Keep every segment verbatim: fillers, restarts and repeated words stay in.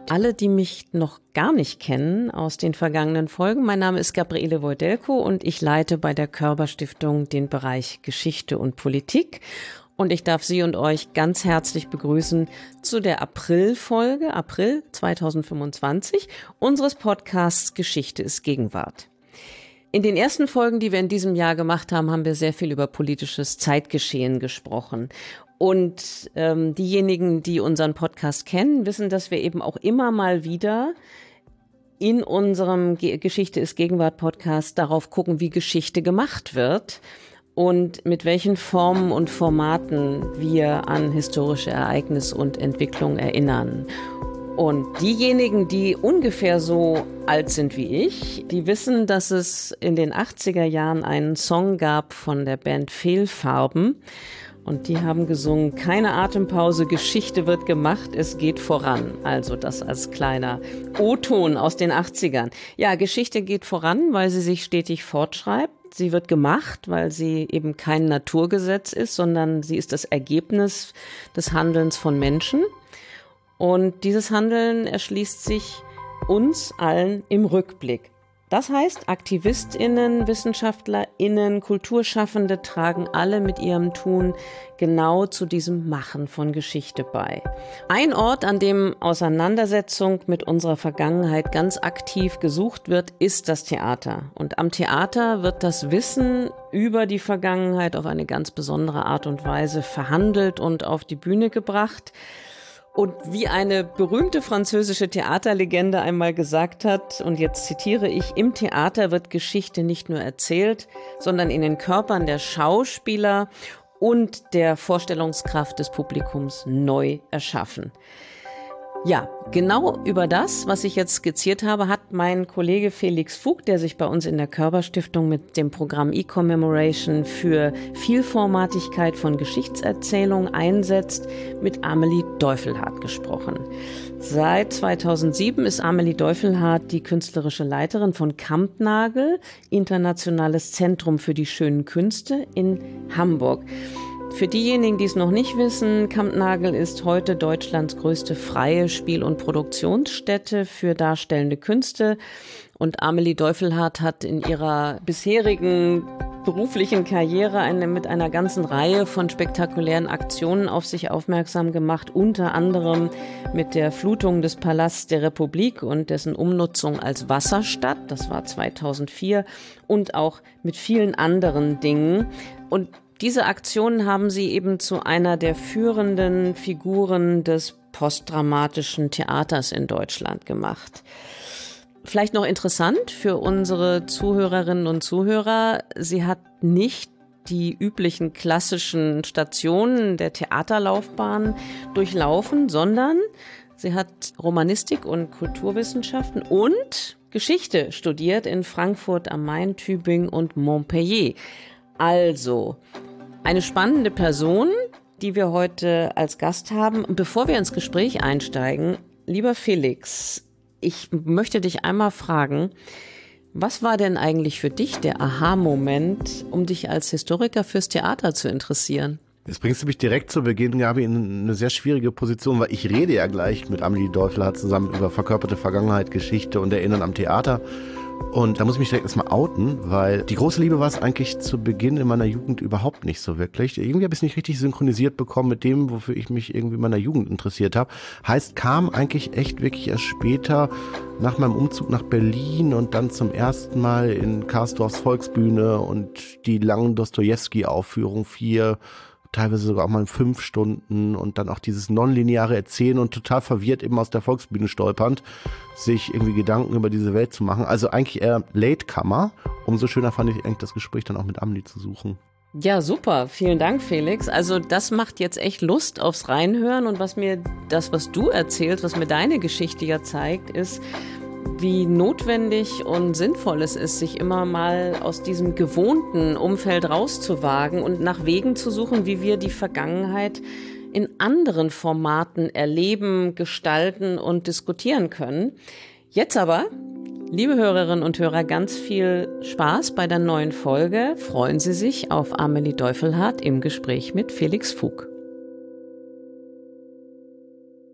alle, die mich noch gar nicht kennen aus den vergangenen Folgen. Mein Name ist Gabriele Wojdelko und ich leite bei der Körber Stiftung den Bereich Geschichte und Politik. Und ich darf Sie und euch ganz herzlich begrüßen zu der April-Folge, April zweitausendfünfundzwanzig, unseres Podcasts Geschichte ist Gegenwart. In den ersten Folgen, die wir in diesem Jahr gemacht haben, haben wir sehr viel über politisches Zeitgeschehen gesprochen. Und ähm, diejenigen, die unseren Podcast kennen, wissen, dass wir eben auch immer mal wieder in unserem Ge- Geschichte ist Gegenwart Podcast darauf gucken, wie Geschichte gemacht wird und mit welchen Formen und Formaten wir an historische Ereignisse und Entwicklung erinnern. Und diejenigen, die ungefähr so alt sind wie ich, die wissen, dass es in den achtziger Jahren einen Song gab von der Band Fehlfarben. Und die haben gesungen, keine Atempause, Geschichte wird gemacht, es geht voran. Also das als kleiner O-Ton aus den achtzigern. Ja, Geschichte geht voran, weil sie sich stetig fortschreibt. Sie wird gemacht, weil sie eben kein Naturgesetz ist, sondern sie ist das Ergebnis des Handelns von Menschen. Und dieses Handeln erschließt sich uns allen im Rückblick. Das heißt, AktivistInnen, WissenschaftlerInnen, Kulturschaffende tragen alle mit ihrem Tun genau zu diesem Machen von Geschichte bei. Ein Ort, an dem Auseinandersetzung mit unserer Vergangenheit ganz aktiv gesucht wird, ist das Theater. Und am Theater wird das Wissen über die Vergangenheit auf eine ganz besondere Art und Weise verhandelt und auf die Bühne gebracht. Und wie eine berühmte französische Theaterlegende einmal gesagt hat, und jetzt zitiere ich, im Theater wird Geschichte nicht nur erzählt, sondern in den Körpern der Schauspieler und der Vorstellungskraft des Publikums neu erschaffen. Ja, genau über das, was ich jetzt skizziert habe, hat mein Kollege Felix Fug, der sich bei uns in der Körber Stiftung mit dem Programm eCommemoration für Vielformatigkeit von Geschichtserzählung einsetzt, mit Amelie Deufelhardt gesprochen. Seit zweitausendsieben ist Amelie Deufelhardt die künstlerische Leiterin von Kampnagel, Internationales Zentrum für die schönen Künste in Hamburg. Für diejenigen, die es noch nicht wissen, Kampnagel ist heute Deutschlands größte freie Spiel- und Produktionsstätte für darstellende Künste. Und Amelie Deufelhardt hat in ihrer bisherigen beruflichen Karriere eine, mit einer ganzen Reihe von spektakulären Aktionen auf sich aufmerksam gemacht, unter anderem mit der Flutung des Palasts der Republik und dessen Umnutzung als Wasserstadt, das war zweitausendvier, und auch mit vielen anderen Dingen. Und diese Aktionen haben sie eben zu einer der führenden Figuren des postdramatischen Theaters in Deutschland gemacht. Vielleicht noch interessant für unsere Zuhörerinnen und Zuhörer, sie hat nicht die üblichen klassischen Stationen der Theaterlaufbahn durchlaufen, sondern sie hat Romanistik und Kulturwissenschaften und Geschichte studiert in Frankfurt am Main, Tübingen und Montpellier. Also eine spannende Person, die wir heute als Gast haben. Und bevor wir ins Gespräch einsteigen, lieber Felix, ich möchte dich einmal fragen, was war denn eigentlich für dich der Aha-Moment, um dich als Historiker fürs Theater zu interessieren? Jetzt bringst du mich direkt zu Beginn, Gabi, in eine sehr schwierige Position, weil ich rede ja gleich mit Amelie Deufelhardt zusammen über verkörperte Vergangenheit, Geschichte und Erinnern am Theater. Und da muss ich mich direkt erstmal outen, weil die große Liebe war es eigentlich zu Beginn in meiner Jugend überhaupt nicht so wirklich. Irgendwie habe ich es nicht richtig synchronisiert bekommen mit dem, wofür ich mich irgendwie in meiner Jugend interessiert habe. Heißt, kam eigentlich echt wirklich erst später nach meinem Umzug nach Berlin und dann zum ersten Mal in Karsdorfs Volksbühne und die langen Dostojewski-Aufführungen, vier, teilweise sogar auch mal fünf Stunden und dann auch dieses nonlineare Erzählen und total verwirrt eben aus der Volksbühne stolpernd, sich irgendwie Gedanken über diese Welt zu machen. Also eigentlich eher Latecomer. Umso schöner fand ich eigentlich das Gespräch dann auch mit Amelie zu suchen. Ja, super. Vielen Dank, Felix. Also das macht jetzt echt Lust aufs Reinhören und was mir das, was du erzählst, was mir deine Geschichte ja zeigt, ist, wie notwendig und sinnvoll es ist, sich immer mal aus diesem gewohnten Umfeld rauszuwagen und nach Wegen zu suchen, wie wir die Vergangenheit in anderen Formaten erleben, gestalten und diskutieren können. Jetzt aber, liebe Hörerinnen und Hörer, ganz viel Spaß bei der neuen Folge. Freuen Sie sich auf Amelie Deufelhardt im Gespräch mit Felix Fug.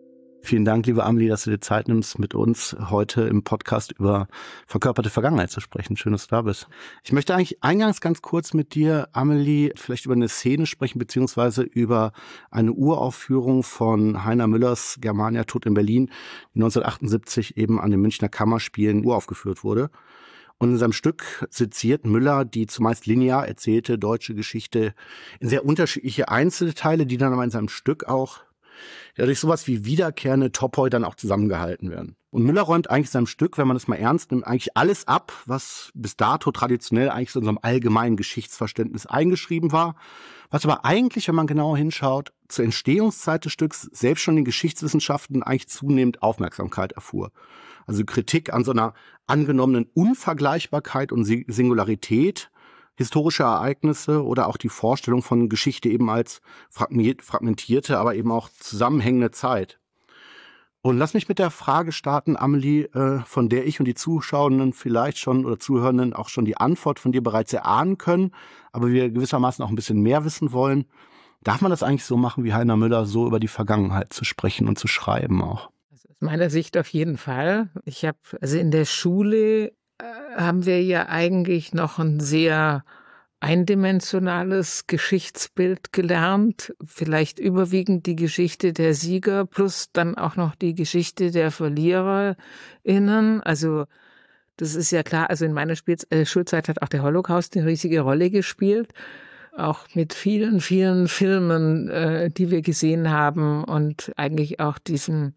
Vielen Dank, liebe Amelie, dass du dir Zeit nimmst, mit uns heute im Podcast über verkörperte Vergangenheit zu sprechen. Schön, dass du da bist. Ich möchte eigentlich eingangs ganz kurz mit dir, Amelie, vielleicht über eine Szene sprechen, beziehungsweise über eine Uraufführung von Heiner Müllers Germania Tod in Berlin, die neunzehnhundertachtundsiebzig eben an den Münchner Kammerspielen uraufgeführt wurde. Und in seinem Stück seziert Müller die zumeist linear erzählte deutsche Geschichte in sehr unterschiedliche Einzelteile, die dann aber in seinem Stück auch ja durch sowas wie wiederkehrende Topoi dann auch zusammengehalten werden. Und Müller räumt eigentlich seinem Stück, wenn man es mal ernst nimmt, eigentlich alles ab, was bis dato traditionell eigentlich so in unserem allgemeinen Geschichtsverständnis eingeschrieben war, was aber eigentlich, wenn man genauer hinschaut, zur Entstehungszeit des Stücks selbst schon in Geschichtswissenschaften eigentlich zunehmend Aufmerksamkeit erfuhr. Also Kritik an so einer angenommenen Unvergleichbarkeit und Singularität historischer Ereignisse oder auch die Vorstellung von Geschichte eben als fragmentierte, aber eben auch zusammenhängende Zeit. Und lass mich mit der Frage starten, Amelie, äh, von der ich und die Zuschauenden vielleicht schon oder Zuhörenden auch schon die Antwort von dir bereits erahnen können, aber wir gewissermaßen auch ein bisschen mehr wissen wollen. Darf man das eigentlich so machen, wie Heiner Müller, so über die Vergangenheit zu sprechen und zu schreiben auch? Also aus meiner Sicht auf jeden Fall. Ich habe, also in der Schule äh, haben wir ja eigentlich noch ein sehr eindimensionales Geschichtsbild gelernt, vielleicht überwiegend die Geschichte der Sieger plus dann auch noch die Geschichte der VerliererInnen. Also das ist ja klar, also in meiner Spiel äh, Schulzeit hat auch der Holocaust eine riesige Rolle gespielt, auch mit vielen, vielen Filmen, äh, die wir gesehen haben und eigentlich auch diesem,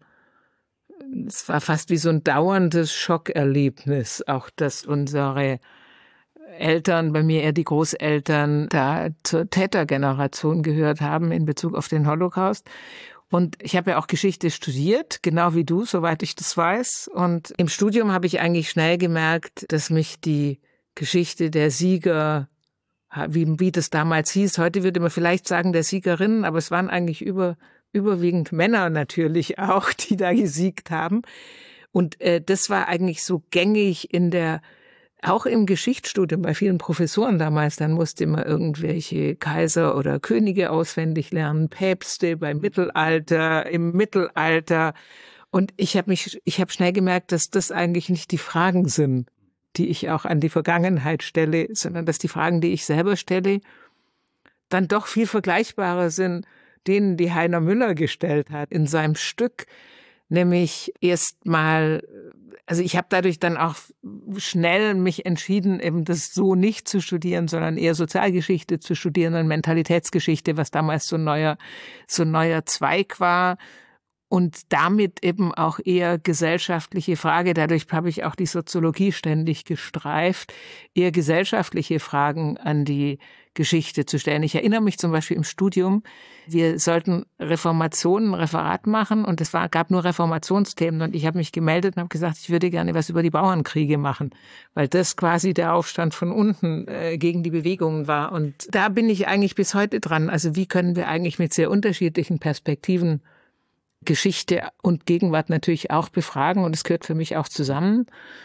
es war fast wie so ein dauerndes Schockerlebnis, auch dass unsere Eltern, bei mir eher die Großeltern, da zur Tätergeneration gehört haben in Bezug auf den Holocaust. Und ich habe ja auch Geschichte studiert, genau wie du, soweit ich das weiß. Und im Studium habe ich eigentlich schnell gemerkt, dass mich die Geschichte der Sieger, wie, wie das damals hieß, heute würde man vielleicht sagen der Siegerinnen, aber es waren eigentlich über, überwiegend Männer natürlich auch, die da gesiegt haben. Und äh, das war eigentlich so gängig in der Auch im Geschichtsstudium bei vielen Professoren damals, dann musste man irgendwelche Kaiser oder Könige auswendig lernen, Päpste beim Mittelalter, im Mittelalter. Und ich habe mich, ich habe schnell gemerkt, dass das eigentlich nicht die Fragen sind, die ich auch an die Vergangenheit stelle, sondern dass die Fragen, die ich selber stelle, dann doch viel vergleichbarer sind denen, die Heiner Müller gestellt hat in seinem Stück. Nämlich erstmal, also ich habe dadurch dann auch schnell mich entschieden, eben das so nicht zu studieren, sondern eher Sozialgeschichte zu studieren und Mentalitätsgeschichte, was damals so ein neuer, so ein neuer Zweig war. Und damit eben auch eher gesellschaftliche Frage, dadurch habe ich auch die Soziologie ständig gestreift, eher gesellschaftliche Fragen an die Geschichte zu stellen. Ich erinnere mich zum Beispiel im Studium, wir sollten Reformationen, Referat machen und es war, gab nur Reformationsthemen und ich habe mich gemeldet und habe gesagt, ich würde gerne was über die Bauernkriege machen, weil das quasi der Aufstand von unten äh, gegen die Bewegungen war. Und da bin ich eigentlich bis heute dran. Also wie können wir eigentlich mit sehr unterschiedlichen Perspektiven Geschichte und Gegenwart natürlich auch befragen und es gehört für mich auch zusammen.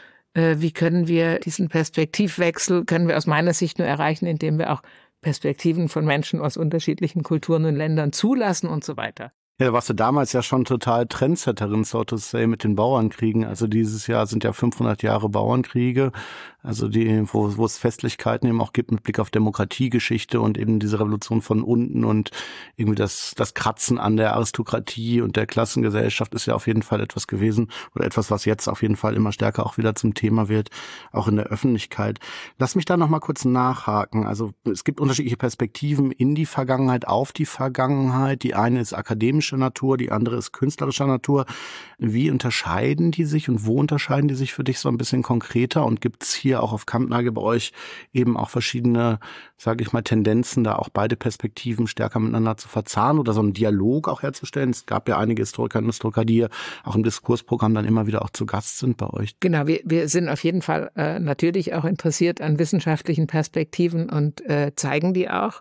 Wie können wir diesen Perspektivwechsel, können wir aus meiner Sicht nur erreichen, indem wir auch Perspektiven von Menschen aus unterschiedlichen Kulturen und Ländern zulassen und so weiter. Ja, da warst du damals ja schon total Trendsetterin, so to say, mit den Bauernkriegen. Also dieses Jahr sind ja fünfhundert Jahre Bauernkriege, also die, wo, wo es Festlichkeiten eben auch gibt mit Blick auf Demokratiegeschichte und eben diese Revolution von unten und irgendwie das, das Kratzen an der Aristokratie und der Klassengesellschaft ist ja auf jeden Fall etwas gewesen oder etwas, was jetzt auf jeden Fall immer stärker auch wieder zum Thema wird, auch in der Öffentlichkeit. Lass mich da noch mal kurz nachhaken. Also es gibt unterschiedliche Perspektiven in die Vergangenheit, auf die Vergangenheit. Die eine ist akademisch Natur, die andere ist künstlerischer Natur. Wie unterscheiden die sich und wo unterscheiden die sich für dich so ein bisschen konkreter? Und gibt es hier auch auf Kampnagel bei euch eben auch verschiedene, sage ich mal, Tendenzen, da auch beide Perspektiven stärker miteinander zu verzahnen oder so einen Dialog auch herzustellen? Es gab ja einige Historikerinnen und Historiker, die auch im Diskursprogramm dann immer wieder auch zu Gast sind bei euch. Genau, wir, wir sind auf jeden Fall äh, natürlich auch interessiert an wissenschaftlichen Perspektiven und äh, zeigen die auch.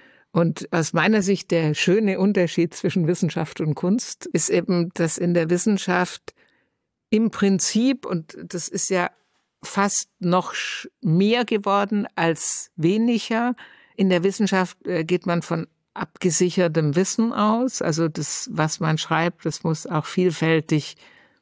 Und aus meiner Sicht der schöne Unterschied zwischen Wissenschaft und Kunst ist eben, dass in der Wissenschaft im Prinzip, und das ist ja fast noch mehr geworden als weniger, in der Wissenschaft geht man von abgesichertem Wissen aus. Also das, was man schreibt, das muss auch vielfältig,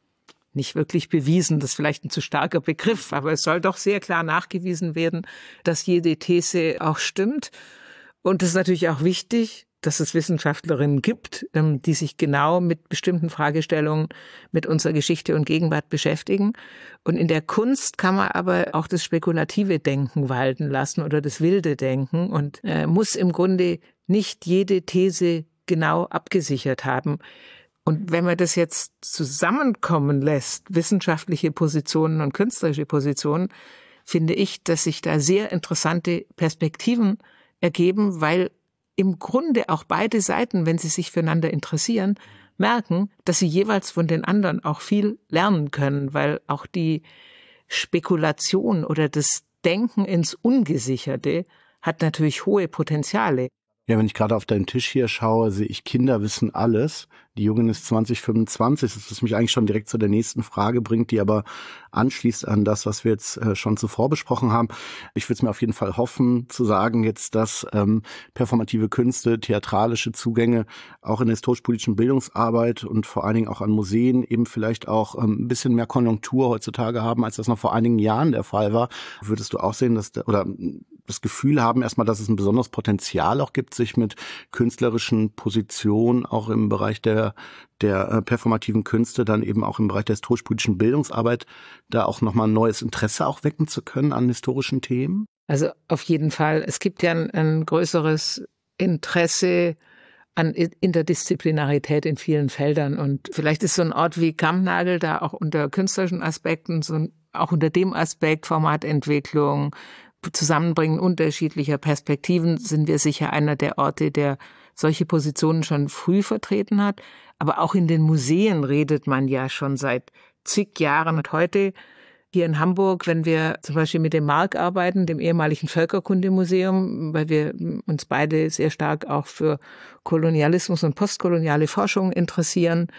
nicht wirklich bewiesen, das ist vielleicht ein zu starker Begriff, aber es soll doch sehr klar nachgewiesen werden, dass jede These auch stimmt. Und es ist natürlich auch wichtig, dass es Wissenschaftlerinnen gibt, die sich genau mit bestimmten Fragestellungen mit unserer Geschichte und Gegenwart beschäftigen. Und in der Kunst kann man aber auch das spekulative Denken walten lassen oder das wilde Denken und äh, muss im Grunde nicht jede These genau abgesichert haben. Und wenn man das jetzt zusammenkommen lässt, wissenschaftliche Positionen und künstlerische Positionen, finde ich, dass sich da sehr interessante Perspektiven ergeben, weil im Grunde auch beide Seiten, wenn sie sich füreinander interessieren, merken, dass sie jeweils von den anderen auch viel lernen können, weil auch die Spekulation oder das Denken ins Ungesicherte hat natürlich hohe Potenziale. Ja, wenn ich gerade auf deinen Tisch hier schaue, sehe ich, Kinder wissen alles. Die Jungen ist zwanzig fünfundzwanzig, das mich eigentlich schon direkt zu der nächsten Frage bringt, die aber anschließt an das, was wir jetzt äh, schon zuvor besprochen haben. Ich würde es mir auf jeden Fall hoffen, zu sagen jetzt, dass ähm, performative Künste, theatralische Zugänge auch in der historisch-politischen Bildungsarbeit und vor allen Dingen auch an Museen eben vielleicht auch ähm, ein bisschen mehr Konjunktur heutzutage haben, als das noch vor einigen Jahren der Fall war. Würdest du auch sehen, dass da, oder das Gefühl haben erstmal, dass es ein besonderes Potenzial auch gibt, sich mit künstlerischen Positionen auch im Bereich der der äh, performativen Künste, dann eben auch im Bereich der historisch-politischen Bildungsarbeit, da auch nochmal ein neues Interesse auch wecken zu können an historischen Themen? Also auf jeden Fall. Es gibt ja ein, ein größeres Interesse an Interdisziplinarität in vielen Feldern. Und vielleicht ist so ein Ort wie Kampnagel da auch unter künstlerischen Aspekten, so ein, auch unter dem Aspekt Formatentwicklung, Zusammenbringen unterschiedlicher Perspektiven, sind wir sicher einer der Orte, der solche Positionen schon früh vertreten hat. Aber auch in den Museen redet man ja schon seit zig Jahren. Und heute hier in Hamburg, wenn wir zum Beispiel mit dem Mark arbeiten, dem ehemaligen Völkerkundemuseum, weil wir uns beide sehr stark auch für Kolonialismus und postkoloniale Forschung interessieren,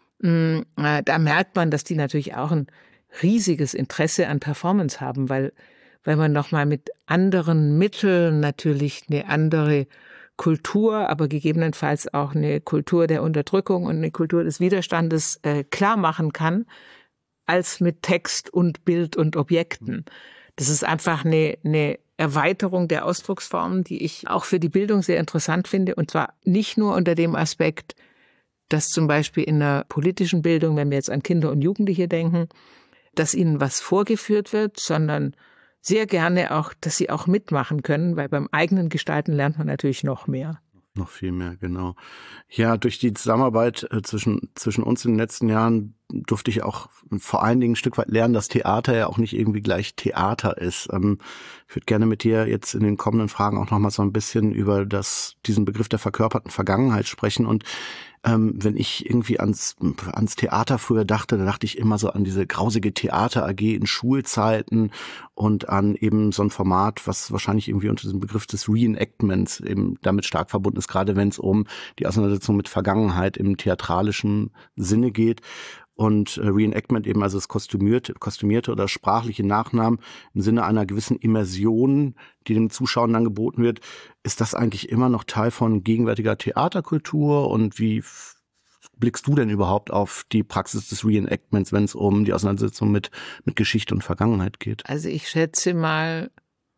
da merkt man, dass die natürlich auch ein riesiges Interesse an Performance haben, weil weil man nochmal mit anderen Mitteln natürlich eine andere Kultur, aber gegebenenfalls auch eine Kultur der Unterdrückung und eine Kultur des Widerstandes äh, klar machen kann, als mit Text und Bild und Objekten. Das ist einfach eine, eine Erweiterung der Ausdrucksformen, die ich auch für die Bildung sehr interessant finde. Und zwar nicht nur unter dem Aspekt, dass zum Beispiel in der politischen Bildung, wenn wir jetzt an Kinder und Jugendliche denken, dass ihnen was vorgeführt wird, sondern sehr gerne auch, dass sie auch mitmachen können, weil beim eigenen Gestalten lernt man natürlich noch mehr. Noch viel mehr, genau. Ja, durch die Zusammenarbeit äh, zwischen, zwischen uns in den letzten Jahren durfte ich auch vor allen Dingen ein Stück weit lernen, dass Theater ja auch nicht irgendwie gleich Theater ist. Ähm, ich würde gerne mit dir jetzt in den kommenden Fragen auch noch mal so ein bisschen über das, diesen Begriff der verkörperten Vergangenheit sprechen. Und ähm, wenn ich irgendwie ans, ans Theater früher dachte, da dachte ich immer so an diese grausige Theater-A G in Schulzeiten und an eben so ein Format, was wahrscheinlich irgendwie unter diesem Begriff des Reenactments eben damit stark verbunden ist, gerade wenn es um die Auseinandersetzung mit Vergangenheit im theatralischen Sinne geht. Und äh, Reenactment eben also das kostümierte, kostümierte oder sprachliche Nachnamen im Sinne einer gewissen Immersion, die dem Zuschauer dann geboten wird. Ist das eigentlich immer noch Teil von gegenwärtiger Theaterkultur? Und wie f- blickst du denn überhaupt auf die Praxis des Reenactments, wenn es um die Auseinandersetzung mit, mit Geschichte und Vergangenheit geht? Also ich schätze mal,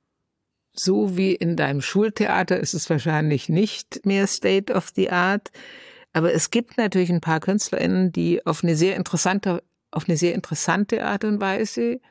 so wie in deinem Schultheater ist es wahrscheinlich nicht mehr State of the Art. Aber es gibt natürlich ein paar KünstlerInnen, die auf eine sehr interessante, auf eine sehr interessante Art und Weise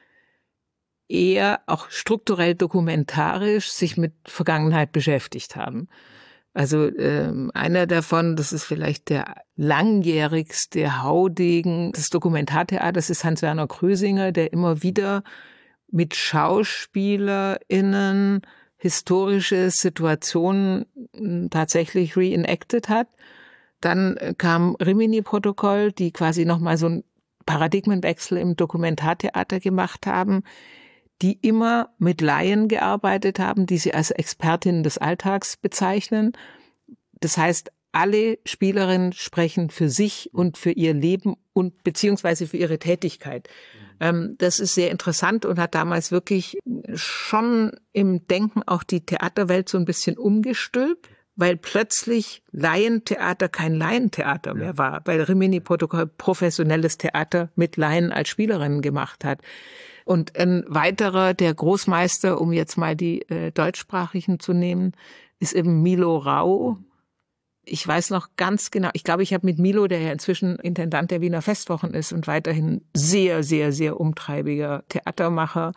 eher auch strukturell dokumentarisch sich mit Vergangenheit beschäftigt haben. Also ähm, einer davon, das ist vielleicht der langjährigste Haudegen des Dokumentartheaters, ist Hans-Werner Krösinger, der immer wieder mit SchauspielerInnen historische Situationen tatsächlich reenacted hat. Dann kam Rimini-Protokoll, die quasi nochmal so einen Paradigmenwechsel im Dokumentartheater gemacht haben, die immer mit Laien gearbeitet haben, die sie als Expertinnen des Alltags bezeichnen. Das heißt, alle Spielerinnen sprechen für sich und für ihr Leben und beziehungsweise für ihre Tätigkeit. Mhm. Das ist sehr interessant und hat damals wirklich schon im Denken auch die Theaterwelt so ein bisschen umgestülpt, weil plötzlich Laientheater kein Laientheater mehr war, weil Rimini-Protokoll professionelles Theater mit Laien als Spielerinnen gemacht hat. Und ein weiterer, der Großmeister, um jetzt mal die äh, deutschsprachigen zu nehmen, ist eben Milo Rau. Ich weiß noch ganz genau, ich glaube, ich habe mit Milo, der ja inzwischen Intendant der Wiener Festwochen ist und weiterhin sehr, sehr, sehr umtreibiger Theatermacher,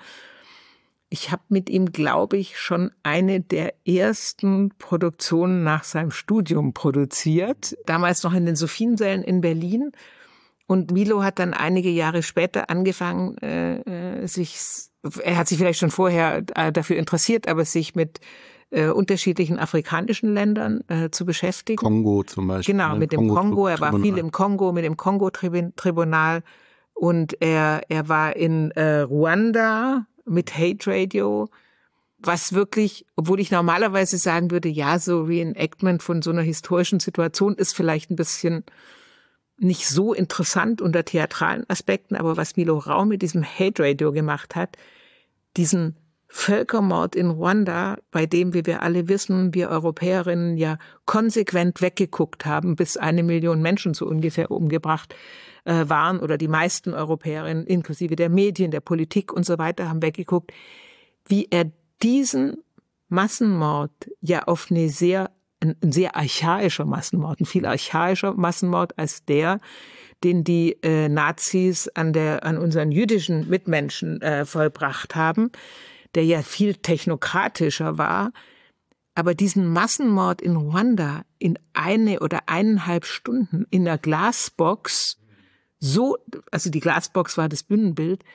ich habe mit ihm, glaube ich, schon eine der ersten Produktionen nach seinem Studium produziert. Damals noch in den Sophiensälen in Berlin. Und Milo hat dann einige Jahre später angefangen, äh, sich, er hat sich vielleicht schon vorher äh, dafür interessiert, aber sich mit äh, unterschiedlichen afrikanischen Ländern äh, zu beschäftigen. Kongo zum Beispiel. Genau, mit dem Kongo. Er war viel im Kongo, mit dem Kongo-Tribunal. Und er, er war in äh, Ruanda mit Hate Radio, was wirklich, obwohl ich normalerweise sagen würde, ja, so Reenactment von so einer historischen Situation ist vielleicht ein bisschen nicht so interessant unter theatralen Aspekten, aber was Milo Rau mit diesem Hate Radio gemacht hat, diesen Völkermord in Ruanda, bei dem, wie wir alle wissen, wir Europäerinnen ja konsequent weggeguckt haben, bis eine Million Menschen so ungefähr umgebracht äh, waren oder die meisten Europäerinnen, inklusive der Medien, der Politik und so weiter, haben weggeguckt, wie er diesen Massenmord ja auf eine sehr, ein, ein sehr archaischer Massenmord, ein viel archaischer Massenmord als der, den die äh, Nazis an der, an unseren jüdischen Mitmenschen äh, vollbracht haben, der ja viel technokratischer war, aber diesen Massenmord in Ruanda in eine oder eineinhalb Stunden in der Glasbox so, also die Glasbox war das Bühnenbild,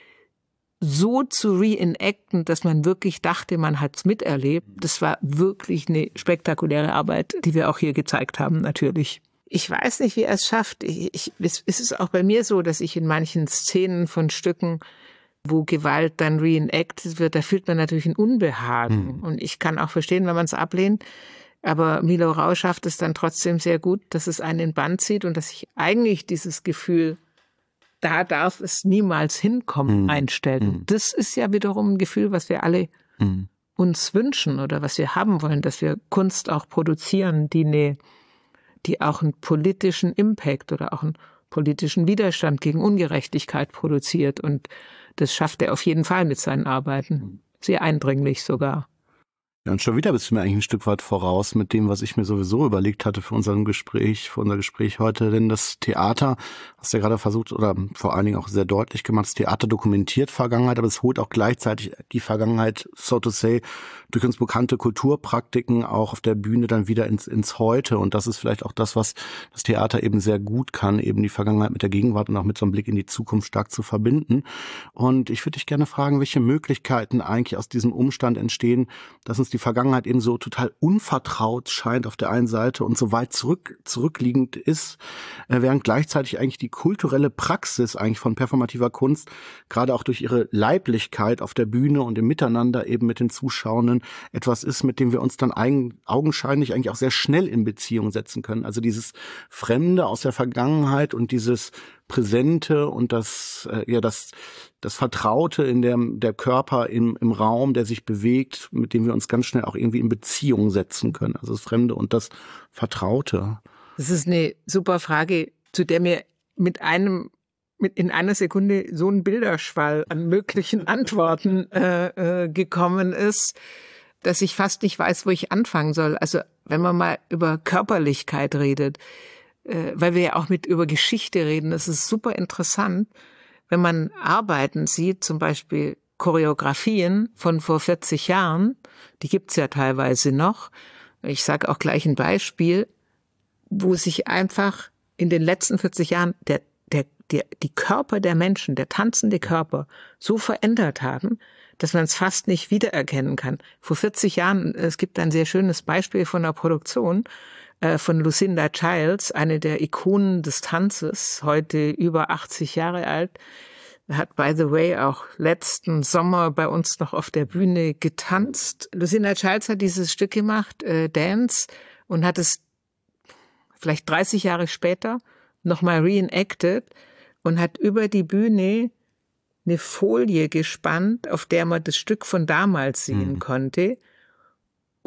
so zu reenacten, dass man wirklich dachte, man hat's miterlebt. Das war wirklich eine spektakuläre Arbeit, die wir auch hier gezeigt haben, natürlich. Ich weiß nicht, wie er es schafft. Ich, ich, es ist auch bei mir so, dass ich in manchen Szenen von Stücken, wo Gewalt dann reenacted wird, da fühlt man natürlich ein Unbehagen. Mhm. Und ich kann auch verstehen, wenn man es ablehnt. Aber Milo Rau schafft es dann trotzdem sehr gut, dass es einen in den Bann zieht und dass ich eigentlich dieses Gefühl, da darf es niemals hinkommen, mhm. einstellt. Mhm. Das ist ja wiederum ein Gefühl, was wir alle mhm. uns wünschen oder was wir haben wollen, dass wir Kunst auch produzieren, die eine, die auch einen politischen Impact oder auch einen politischen Widerstand gegen Ungerechtigkeit produziert. Und das schafft er auf jeden Fall mit seinen Arbeiten. Sehr eindringlich sogar. Ja, und schon wieder bist du mir eigentlich ein Stück weit voraus mit dem, was ich mir sowieso überlegt hatte für unser Gespräch, für unser Gespräch heute. Denn das Theater, hast du ja gerade versucht oder vor allen Dingen auch sehr deutlich gemacht, das Theater dokumentiert Vergangenheit, aber es holt auch gleichzeitig die Vergangenheit, so to say, durch uns bekannte Kulturpraktiken auch auf der Bühne dann wieder ins, ins Heute. Und das ist vielleicht auch das, was das Theater eben sehr gut kann, eben die Vergangenheit mit der Gegenwart und auch mit so einem Blick in die Zukunft stark zu verbinden. Und ich würde dich gerne fragen, welche Möglichkeiten eigentlich aus diesem Umstand entstehen, dass uns die Vergangenheit eben so total unvertraut scheint auf der einen Seite und so weit zurück zurückliegend ist, während gleichzeitig eigentlich die kulturelle Praxis eigentlich von performativer Kunst, gerade auch durch ihre Leiblichkeit auf der Bühne und im Miteinander eben mit den Zuschauenden, etwas ist, mit dem wir uns dann eigen, augenscheinlich eigentlich auch sehr schnell in Beziehung setzen können. Also dieses Fremde aus der Vergangenheit und dieses Präsente und das äh, ja das das Vertraute in der der Körper im im Raum, der sich bewegt, mit dem wir uns ganz schnell auch irgendwie in Beziehung setzen können. Also das Fremde und das Vertraute. Das ist eine super Frage, zu der mir mit einem mit in einer Sekunde so ein Bilderschwall an möglichen Antworten äh, äh, gekommen ist, dass ich fast nicht weiß, wo ich anfangen soll. Also wenn man mal über Körperlichkeit redet, weil wir ja auch mit über Geschichte reden, das ist super interessant, wenn man Arbeiten sieht, zum Beispiel Choreografien von vor vierzig Jahren, die gibt's ja teilweise noch. Ich sage auch gleich ein Beispiel, wo sich einfach in den letzten vierzig Jahren der, der, der, die Körper der Menschen, der tanzende Körper so verändert haben, dass man es fast nicht wiedererkennen kann. Vor vierzig Jahren, es gibt ein sehr schönes Beispiel von einer Produktion, von Lucinda Childs, eine der Ikonen des Tanzes, heute über achtzig Jahre alt, hat, by the way, auch letzten Sommer bei uns noch auf der Bühne getanzt. Lucinda Childs hat dieses Stück gemacht, äh, Dance, und hat es vielleicht dreißig Jahre später nochmal reenacted und hat über die Bühne eine Folie gespannt, auf der man das Stück von damals sehen mhm. konnte.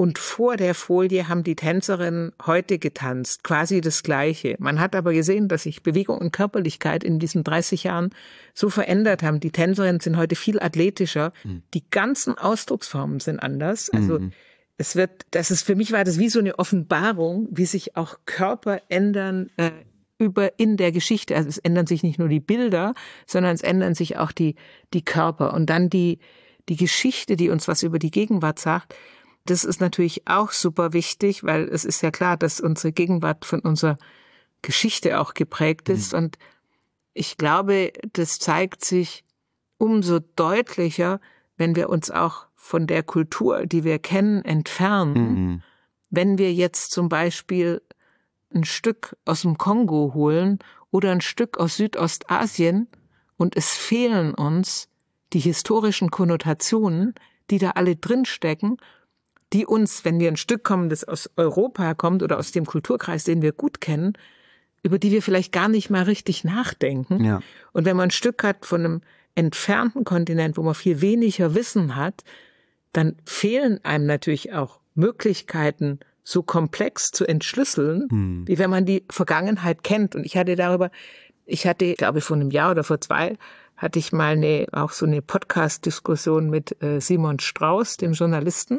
und vor der Folie haben die Tänzerinnen heute getanzt, quasi das Gleiche. Man hat aber gesehen, dass sich Bewegung und Körperlichkeit in diesen dreißig Jahren so verändert haben. Die Tänzerinnen sind heute viel athletischer. Mhm. Die ganzen Ausdrucksformen sind anders. Also mhm. es wird, das ist, für mich war das wie so eine Offenbarung, wie sich auch Körper ändern äh, über in der Geschichte. Also es ändern sich nicht nur die Bilder, sondern es ändern sich auch die, die Körper. Und dann die, die Geschichte, die uns was über die Gegenwart sagt. Das ist natürlich auch super wichtig, weil es ist ja klar, dass unsere Gegenwart von unserer Geschichte auch geprägt ist. Mhm. Und ich glaube, das zeigt sich umso deutlicher, wenn wir uns auch von der Kultur, die wir kennen, entfernen. Mhm. Wenn wir jetzt zum Beispiel ein Stück aus dem Kongo holen oder ein Stück aus Südostasien und es fehlen uns die historischen Konnotationen, die da alle drinstecken, die uns, wenn wir ein Stück kommen, das aus Europa kommt oder aus dem Kulturkreis, den wir gut kennen, über die wir vielleicht gar nicht mal richtig nachdenken. Ja. Und wenn man ein Stück hat von einem entfernten Kontinent, wo man viel weniger Wissen hat, dann fehlen einem natürlich auch Möglichkeiten, so komplex zu entschlüsseln, hm. wie wenn man die Vergangenheit kennt. Und ich hatte darüber, ich hatte, ich glaube vor einem Jahr oder vor zwei, hatte ich mal eine, auch so eine Podcast-Diskussion mit äh, Simon Strauß, dem Journalisten.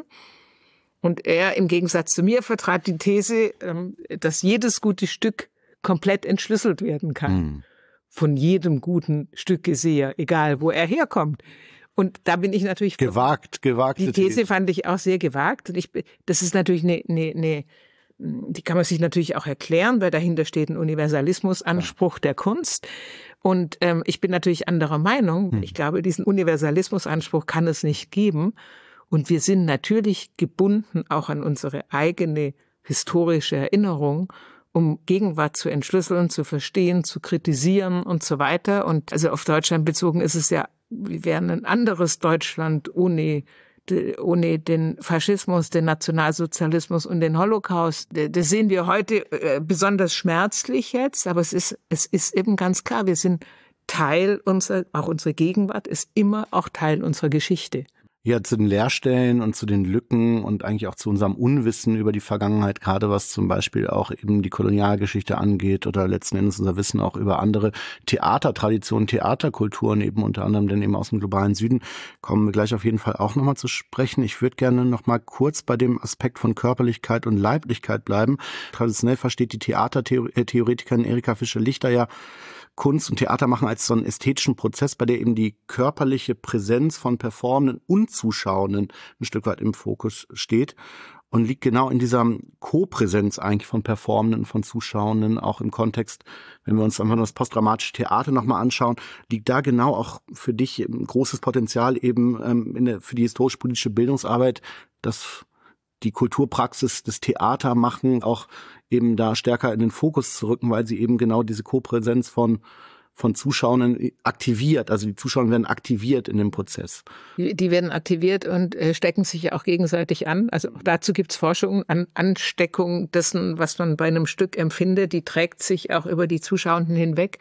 Und er im Gegensatz zu mir vertrat die These, ähm, dass jedes gute Stück komplett entschlüsselt werden kann. Hm. Von jedem guten Stückeseher, egal wo er herkommt. Und da bin ich natürlich... Gewagt, gewagt. Die These fand ich auch sehr gewagt. Und ich, das ist natürlich eine, eine, eine, die kann man sich natürlich auch erklären, weil dahinter steht ein Universalismusanspruch ja. der Kunst. Und ähm, ich bin natürlich anderer Meinung. Hm. Ich glaube, diesen Universalismusanspruch kann es nicht geben. Und wir sind natürlich gebunden auch an unsere eigene historische Erinnerung, um Gegenwart zu entschlüsseln, zu verstehen, zu kritisieren und so weiter. Und also auf Deutschland bezogen ist es ja, wir wären ein anderes Deutschland ohne, ohne den Faschismus, den Nationalsozialismus und den Holocaust. Das sehen wir heute besonders schmerzlich jetzt, aber es ist, es ist eben ganz klar, wir sind Teil unserer, auch unsere Gegenwart ist immer auch Teil unserer Geschichte. Ja, zu den Leerstellen und zu den Lücken und eigentlich auch zu unserem Unwissen über die Vergangenheit, gerade was zum Beispiel auch eben die Kolonialgeschichte angeht oder letzten Endes unser Wissen auch über andere Theatertraditionen, Theaterkulturen eben unter anderem denn eben aus dem globalen Süden, kommen wir gleich auf jeden Fall auch nochmal zu sprechen. Ich würde gerne nochmal kurz bei dem Aspekt von Körperlichkeit und Leiblichkeit bleiben. Traditionell versteht die Theatertheoretikerin Erika Fischer-Lichter ja Kunst und Theater machen als so einen ästhetischen Prozess, bei der eben die körperliche Präsenz von Performenden und Zuschauenden ein Stück weit im Fokus steht und liegt genau in dieser Co-Präsenz eigentlich von Performenden, von Zuschauenden, auch im Kontext, wenn wir uns einfach das postdramatische Theater nochmal anschauen, liegt da genau auch für dich ein großes Potenzial eben ähm, in der, für die historisch-politische Bildungsarbeit, dass die Kulturpraxis des Theatermachen auch eben da stärker in den Fokus zu rücken, weil sie eben genau diese Kopräsenz von von Zuschauern aktiviert. Also die Zuschauer werden aktiviert in dem Prozess. Die, die werden aktiviert und äh, stecken sich ja auch gegenseitig an. Also auch dazu gibt's Forschung an Ansteckung dessen, was man bei einem Stück empfindet. Die trägt sich auch über die Zuschauenden hinweg.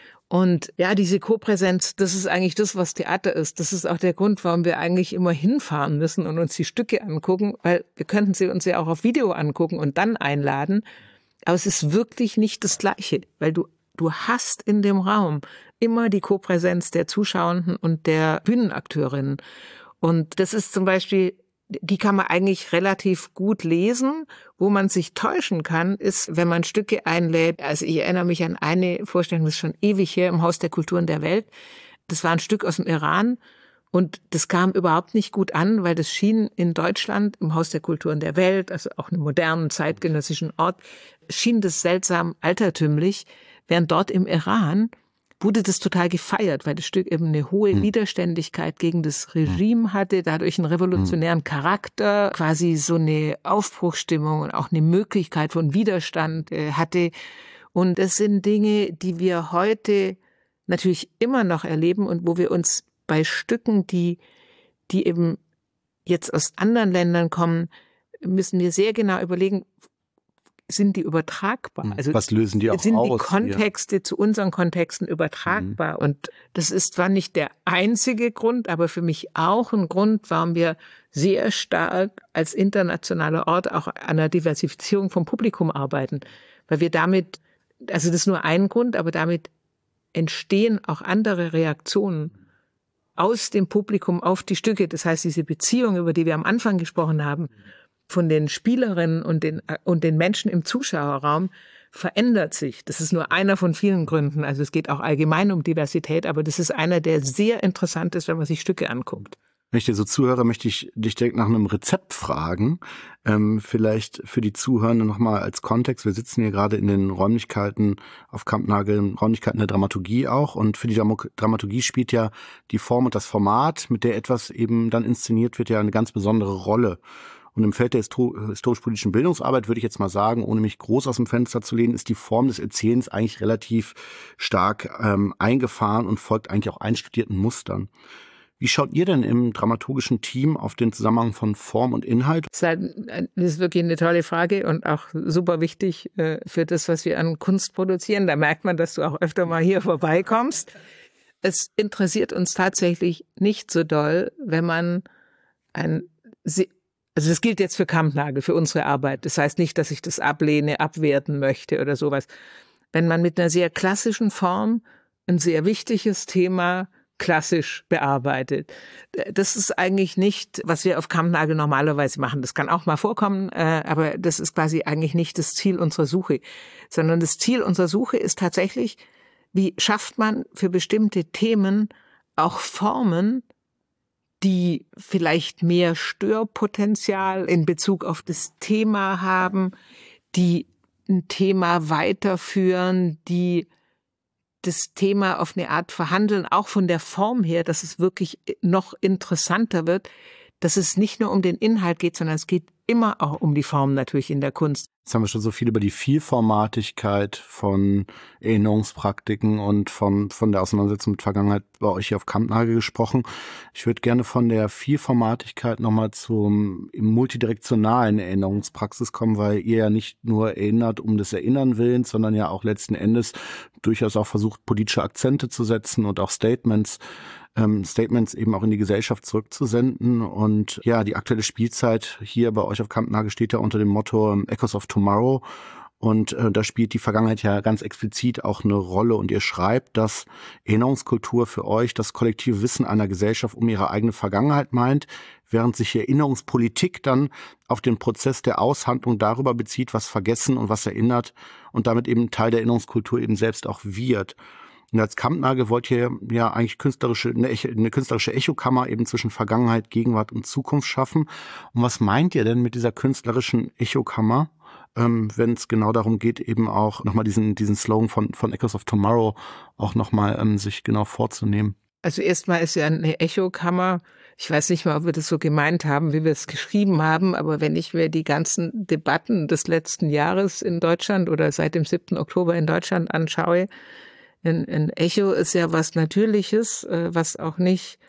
Und ja, diese Kopräsenz, das ist eigentlich das, was Theater ist. Das ist auch der Grund, warum wir eigentlich immer hinfahren müssen und uns die Stücke angucken, weil wir könnten sie uns ja auch auf Video angucken und dann einladen. Aber es ist wirklich nicht das Gleiche, weil du du hast in dem Raum immer die Kopräsenz der Zuschauenden und der Bühnenakteurinnen. Und das ist zum Beispiel, die kann man eigentlich relativ gut lesen. Wo man sich täuschen kann, ist, wenn man Stücke einlädt. Also ich erinnere mich an eine Vorstellung, das ist schon ewig her, im Haus der Kulturen der Welt. Das war ein Stück aus dem Iran und das kam überhaupt nicht gut an, weil das schien in Deutschland, im Haus der Kulturen der Welt, also auch einem modernen, zeitgenössischen Ort, schien das seltsam altertümlich, während dort im Iran wurde das total gefeiert, weil das Stück eben eine hohe hm. Widerständigkeit gegen das Regime hatte, dadurch einen revolutionären Charakter, quasi so eine Aufbruchsstimmung und auch eine Möglichkeit von Widerstand äh, hatte. Und das sind Dinge, die wir heute natürlich immer noch erleben und wo wir uns bei Stücken, die, die eben jetzt aus anderen Ländern kommen, müssen wir sehr genau überlegen, sind die übertragbar? Also was lösen die auch sind aus? Sind die Kontexte hier? Zu unseren Kontexten übertragbar? Mhm. Und das ist zwar nicht der einzige Grund, aber für mich auch ein Grund, warum wir sehr stark als internationaler Ort auch an der Diversifizierung vom Publikum arbeiten. Weil wir damit, also das ist nur ein Grund, aber damit entstehen auch andere Reaktionen aus dem Publikum auf die Stücke. Das heißt, diese Beziehung, über die wir am Anfang gesprochen haben, von den Spielerinnen und den, und den Menschen im Zuschauerraum, verändert sich. Das ist nur einer von vielen Gründen. Also es geht auch allgemein um Diversität, aber das ist einer, der sehr interessant ist, wenn man sich Stücke anguckt. Wenn ich dir so zuhöre, möchte ich dich direkt nach einem Rezept fragen. Ähm, vielleicht für die Zuhörenden nochmal als Kontext. Wir sitzen hier gerade in den Räumlichkeiten auf Kampnagel, Räumlichkeiten der Dramaturgie auch. Und für die Dramaturgie spielt ja die Form und das Format, mit der etwas eben dann inszeniert wird, ja eine ganz besondere Rolle. Und im Feld der historisch-politischen Bildungsarbeit würde ich jetzt mal sagen, ohne mich groß aus dem Fenster zu lehnen, ist die Form des Erzählens eigentlich relativ stark ähm, eingefahren und folgt eigentlich auch einstudierten Mustern. Wie schaut ihr denn im dramaturgischen Team auf den Zusammenhang von Form und Inhalt? Das ist wirklich eine tolle Frage und auch super wichtig für das, was wir an Kunst produzieren. Da merkt man, dass du auch öfter mal hier vorbeikommst. Es interessiert uns tatsächlich nicht so doll, wenn man ein, also das gilt jetzt für Kampnagel, für unsere Arbeit. Das heißt nicht, dass ich das ablehne, abwerten möchte oder sowas. Wenn man mit einer sehr klassischen Form ein sehr wichtiges Thema klassisch bearbeitet. Das ist eigentlich nicht, was wir auf Kampnagel normalerweise machen. Das kann auch mal vorkommen, äh, aber das ist quasi eigentlich nicht das Ziel unserer Suche, sondern das Ziel unserer Suche ist tatsächlich, wie schafft man für bestimmte Themen auch Formen, die vielleicht mehr Störpotenzial in Bezug auf das Thema haben, die ein Thema weiterführen, die das Thema auf eine Art verhandeln, auch von der Form her, dass es wirklich noch interessanter wird, dass es nicht nur um den Inhalt geht, sondern es geht immer auch um die Form natürlich in der Kunst. Jetzt haben wir schon so viel über die Vielformatigkeit von Erinnerungspraktiken und von, von der Auseinandersetzung mit Vergangenheit bei euch hier auf Kampnagel gesprochen. Ich würde gerne von der Vielformatigkeit nochmal zum multidirektionalen Erinnerungspraxis kommen, weil ihr ja nicht nur erinnert um des Erinnern willens, sondern ja auch letzten Endes durchaus auch versucht, politische Akzente zu setzen und auch Statements Ähm, Statements eben auch in die Gesellschaft zurückzusenden. Und ja, die aktuelle Spielzeit hier bei euch auf Kampnagel steht ja unter dem Motto um, Echoes of Tomorrow. Und äh, da spielt die Vergangenheit ja ganz explizit auch eine Rolle. Und ihr schreibt, dass Erinnerungskultur für euch das kollektive Wissen einer Gesellschaft um ihre eigene Vergangenheit meint, während sich Erinnerungspolitik dann auf den Prozess der Aushandlung darüber bezieht, was vergessen und was erinnert und damit eben Teil der Erinnerungskultur eben selbst auch wird. Und als Kampnagel wollt ihr ja eigentlich künstlerische, eine, eine künstlerische Echokammer eben zwischen Vergangenheit, Gegenwart und Zukunft schaffen. Und was meint ihr denn mit dieser künstlerischen Echokammer, ähm, wenn es genau darum geht, eben auch nochmal diesen, diesen Slogan von, von Echoes of Tomorrow auch nochmal ähm, sich genau vorzunehmen? Also erstmal ist ja eine Echokammer, ich weiß nicht mal, ob wir das so gemeint haben, wie wir es geschrieben haben, aber wenn ich mir die ganzen Debatten des letzten Jahres in Deutschland oder seit dem siebten Oktober in Deutschland anschaue, Ein, ein Echo ist ja was Natürliches, was auch nicht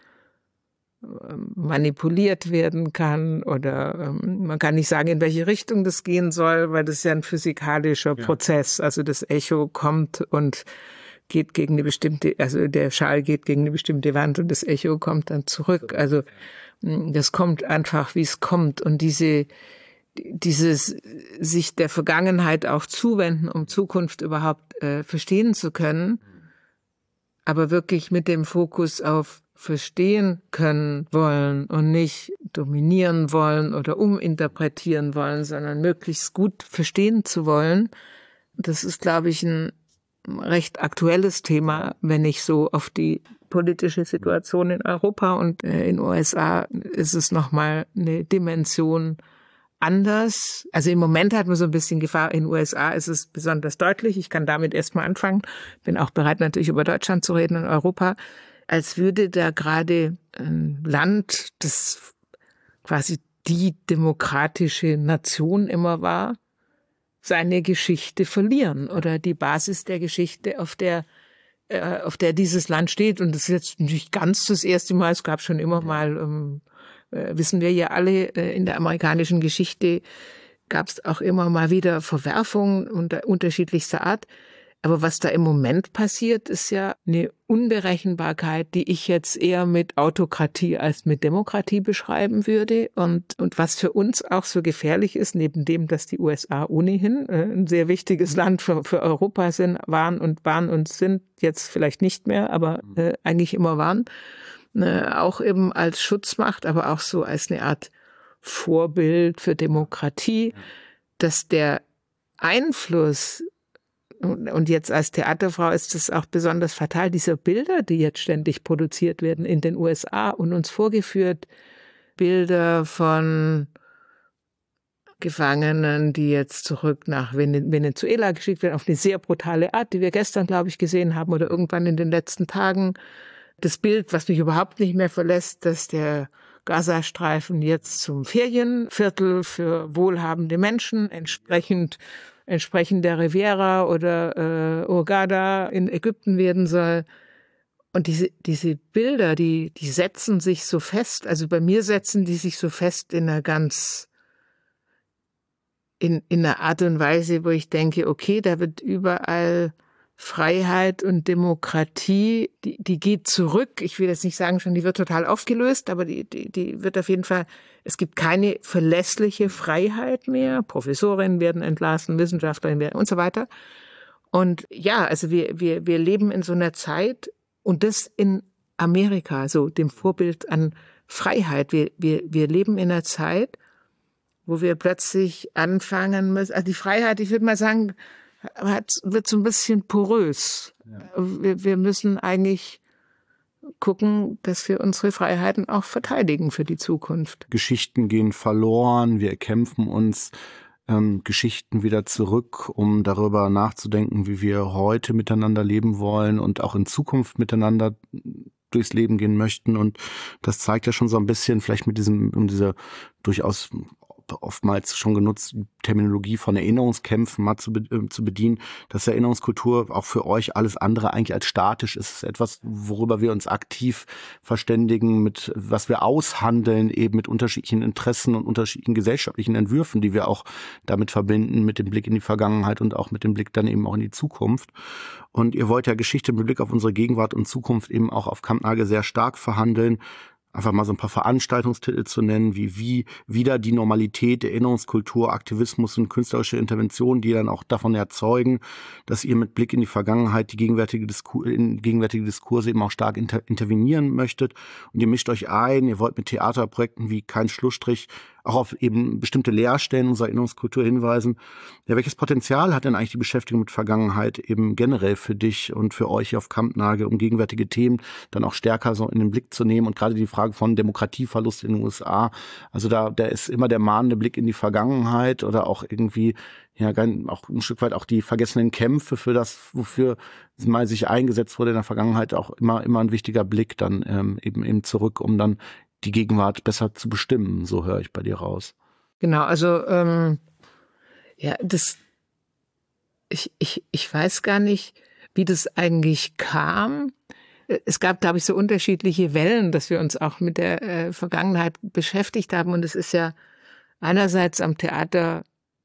manipuliert werden kann oder man kann nicht sagen, in welche Richtung das gehen soll, weil das ist ja ein physikalischer ja. Prozess. Also das Echo kommt und geht gegen eine bestimmte, also der Schall geht gegen eine bestimmte Wand und das Echo kommt dann zurück. Also das kommt einfach, wie es kommt. Und diese dieses sich der Vergangenheit auch zuwenden, um Zukunft überhaupt äh, verstehen zu können, aber wirklich mit dem Fokus auf verstehen können wollen und nicht dominieren wollen oder uminterpretieren wollen, sondern möglichst gut verstehen zu wollen. Das ist, glaube ich, ein recht aktuelles Thema, wenn ich so auf die politische Situation in Europa und äh, in den U S A ist es nochmal eine Dimension anders. Also im Moment hat man so ein bisschen Gefahr. In den U S A ist es besonders deutlich. Ich kann damit erstmal anfangen. Bin auch bereit, natürlich über Deutschland zu reden und Europa. Als würde da gerade ein Land, das quasi die demokratische Nation immer war, seine Geschichte verlieren oder die Basis der Geschichte, auf der äh, auf der dieses Land steht. Und das ist jetzt nicht ganz das erste Mal. Es gab schon immer mal ähm, wissen wir ja alle in der amerikanischen Geschichte gab es auch immer mal wieder Verwerfungen unter unterschiedlichster Art. Aber was da im Moment passiert, ist ja eine Unberechenbarkeit, die ich jetzt eher mit Autokratie als mit Demokratie beschreiben würde. Und, und was für uns auch so gefährlich ist, neben dem, dass die U S A ohnehin äh, ein sehr wichtiges Land für, für Europa sind, waren und waren und sind, jetzt vielleicht nicht mehr, aber äh, eigentlich immer waren, äh, auch eben als Schutzmacht, aber auch so als eine Art Vorbild für Demokratie, dass der Einfluss, und jetzt als Theaterfrau ist es auch besonders fatal, dieser Bilder, die jetzt ständig produziert werden in den U S A und uns vorgeführt, Bilder von Gefangenen, die jetzt zurück nach Venezuela geschickt werden, auf eine sehr brutale Art, die wir gestern, glaube ich, gesehen haben oder irgendwann in den letzten Tagen. Das Bild, was mich überhaupt nicht mehr verlässt, dass der Gazastreifen jetzt zum Ferienviertel für wohlhabende Menschen entsprechend entsprechend der Riviera oder äh, Hurghada in Ägypten werden soll. Und diese diese Bilder, die die setzen sich so fest. Also bei mir setzen die sich so fest in einer ganz in in einer Art und Weise, wo ich denke, okay, da wird überall Freiheit und Demokratie, die, die geht zurück. Ich will jetzt nicht sagen schon, die wird total aufgelöst, aber die, die, die wird auf jeden Fall, es gibt keine verlässliche Freiheit mehr. Professorinnen werden entlassen, Wissenschaftlerinnen werden und so weiter. Und ja, also wir, wir, wir leben in so einer Zeit und das in Amerika, so dem Vorbild an Freiheit. Wir, wir, wir leben in einer Zeit, wo wir plötzlich anfangen müssen, also die Freiheit, ich würde mal sagen, Hat, wird so ein bisschen porös. Ja. Wir, wir müssen eigentlich gucken, dass wir unsere Freiheiten auch verteidigen für die Zukunft. Geschichten gehen verloren, wir erkämpfen uns ähm, Geschichten wieder zurück, um darüber nachzudenken, wie wir heute miteinander leben wollen und auch in Zukunft miteinander durchs Leben gehen möchten. Und das zeigt ja schon so ein bisschen, vielleicht mit diesem, um diese durchaus oftmals schon genutzt, Terminologie von Erinnerungskämpfen mal zu, äh, zu bedienen, dass Erinnerungskultur auch für euch alles andere eigentlich als statisch ist. Es ist etwas, worüber wir uns aktiv verständigen, mit was wir aushandeln, eben mit unterschiedlichen Interessen und unterschiedlichen gesellschaftlichen Entwürfen, die wir auch damit verbinden, mit dem Blick in die Vergangenheit und auch mit dem Blick dann eben auch in die Zukunft. Und ihr wollt ja Geschichte mit Blick auf unsere Gegenwart und Zukunft eben auch auf Kampnagel sehr stark verhandeln. Einfach mal so ein paar Veranstaltungstitel zu nennen, wie wie wieder die Normalität, Erinnerungskultur, Aktivismus und künstlerische Interventionen, die dann auch davon erzeugen, dass ihr mit Blick in die Vergangenheit die gegenwärtige, Diskur in gegenwärtige Diskurse eben auch stark inter intervenieren möchtet. Und ihr mischt euch ein, ihr wollt mit Theaterprojekten wie Kein Schlussstrich auch auf eben bestimmte Leerstellen unserer Erinnerungskultur hinweisen. Ja, welches Potenzial hat denn eigentlich die Beschäftigung mit Vergangenheit eben generell für dich und für euch hier auf Kampnagel, um gegenwärtige Themen dann auch stärker so in den Blick zu nehmen? Und gerade die Frage von Demokratieverlust in den U S A, also da, da ist immer der mahnende Blick in die Vergangenheit oder auch irgendwie, ja, auch ein Stück weit auch die vergessenen Kämpfe für das, wofür mal sich eingesetzt wurde in der Vergangenheit, auch immer, immer ein wichtiger Blick dann ähm, eben eben zurück, um dann die Gegenwart besser zu bestimmen, so höre ich bei dir raus. Genau, also ähm, ja, das ich, ich, ich weiß gar nicht, wie das eigentlich kam. Es gab, glaube ich, so unterschiedliche Wellen, dass wir uns auch mit der äh, Vergangenheit beschäftigt haben. Und es ist ja einerseits am Theater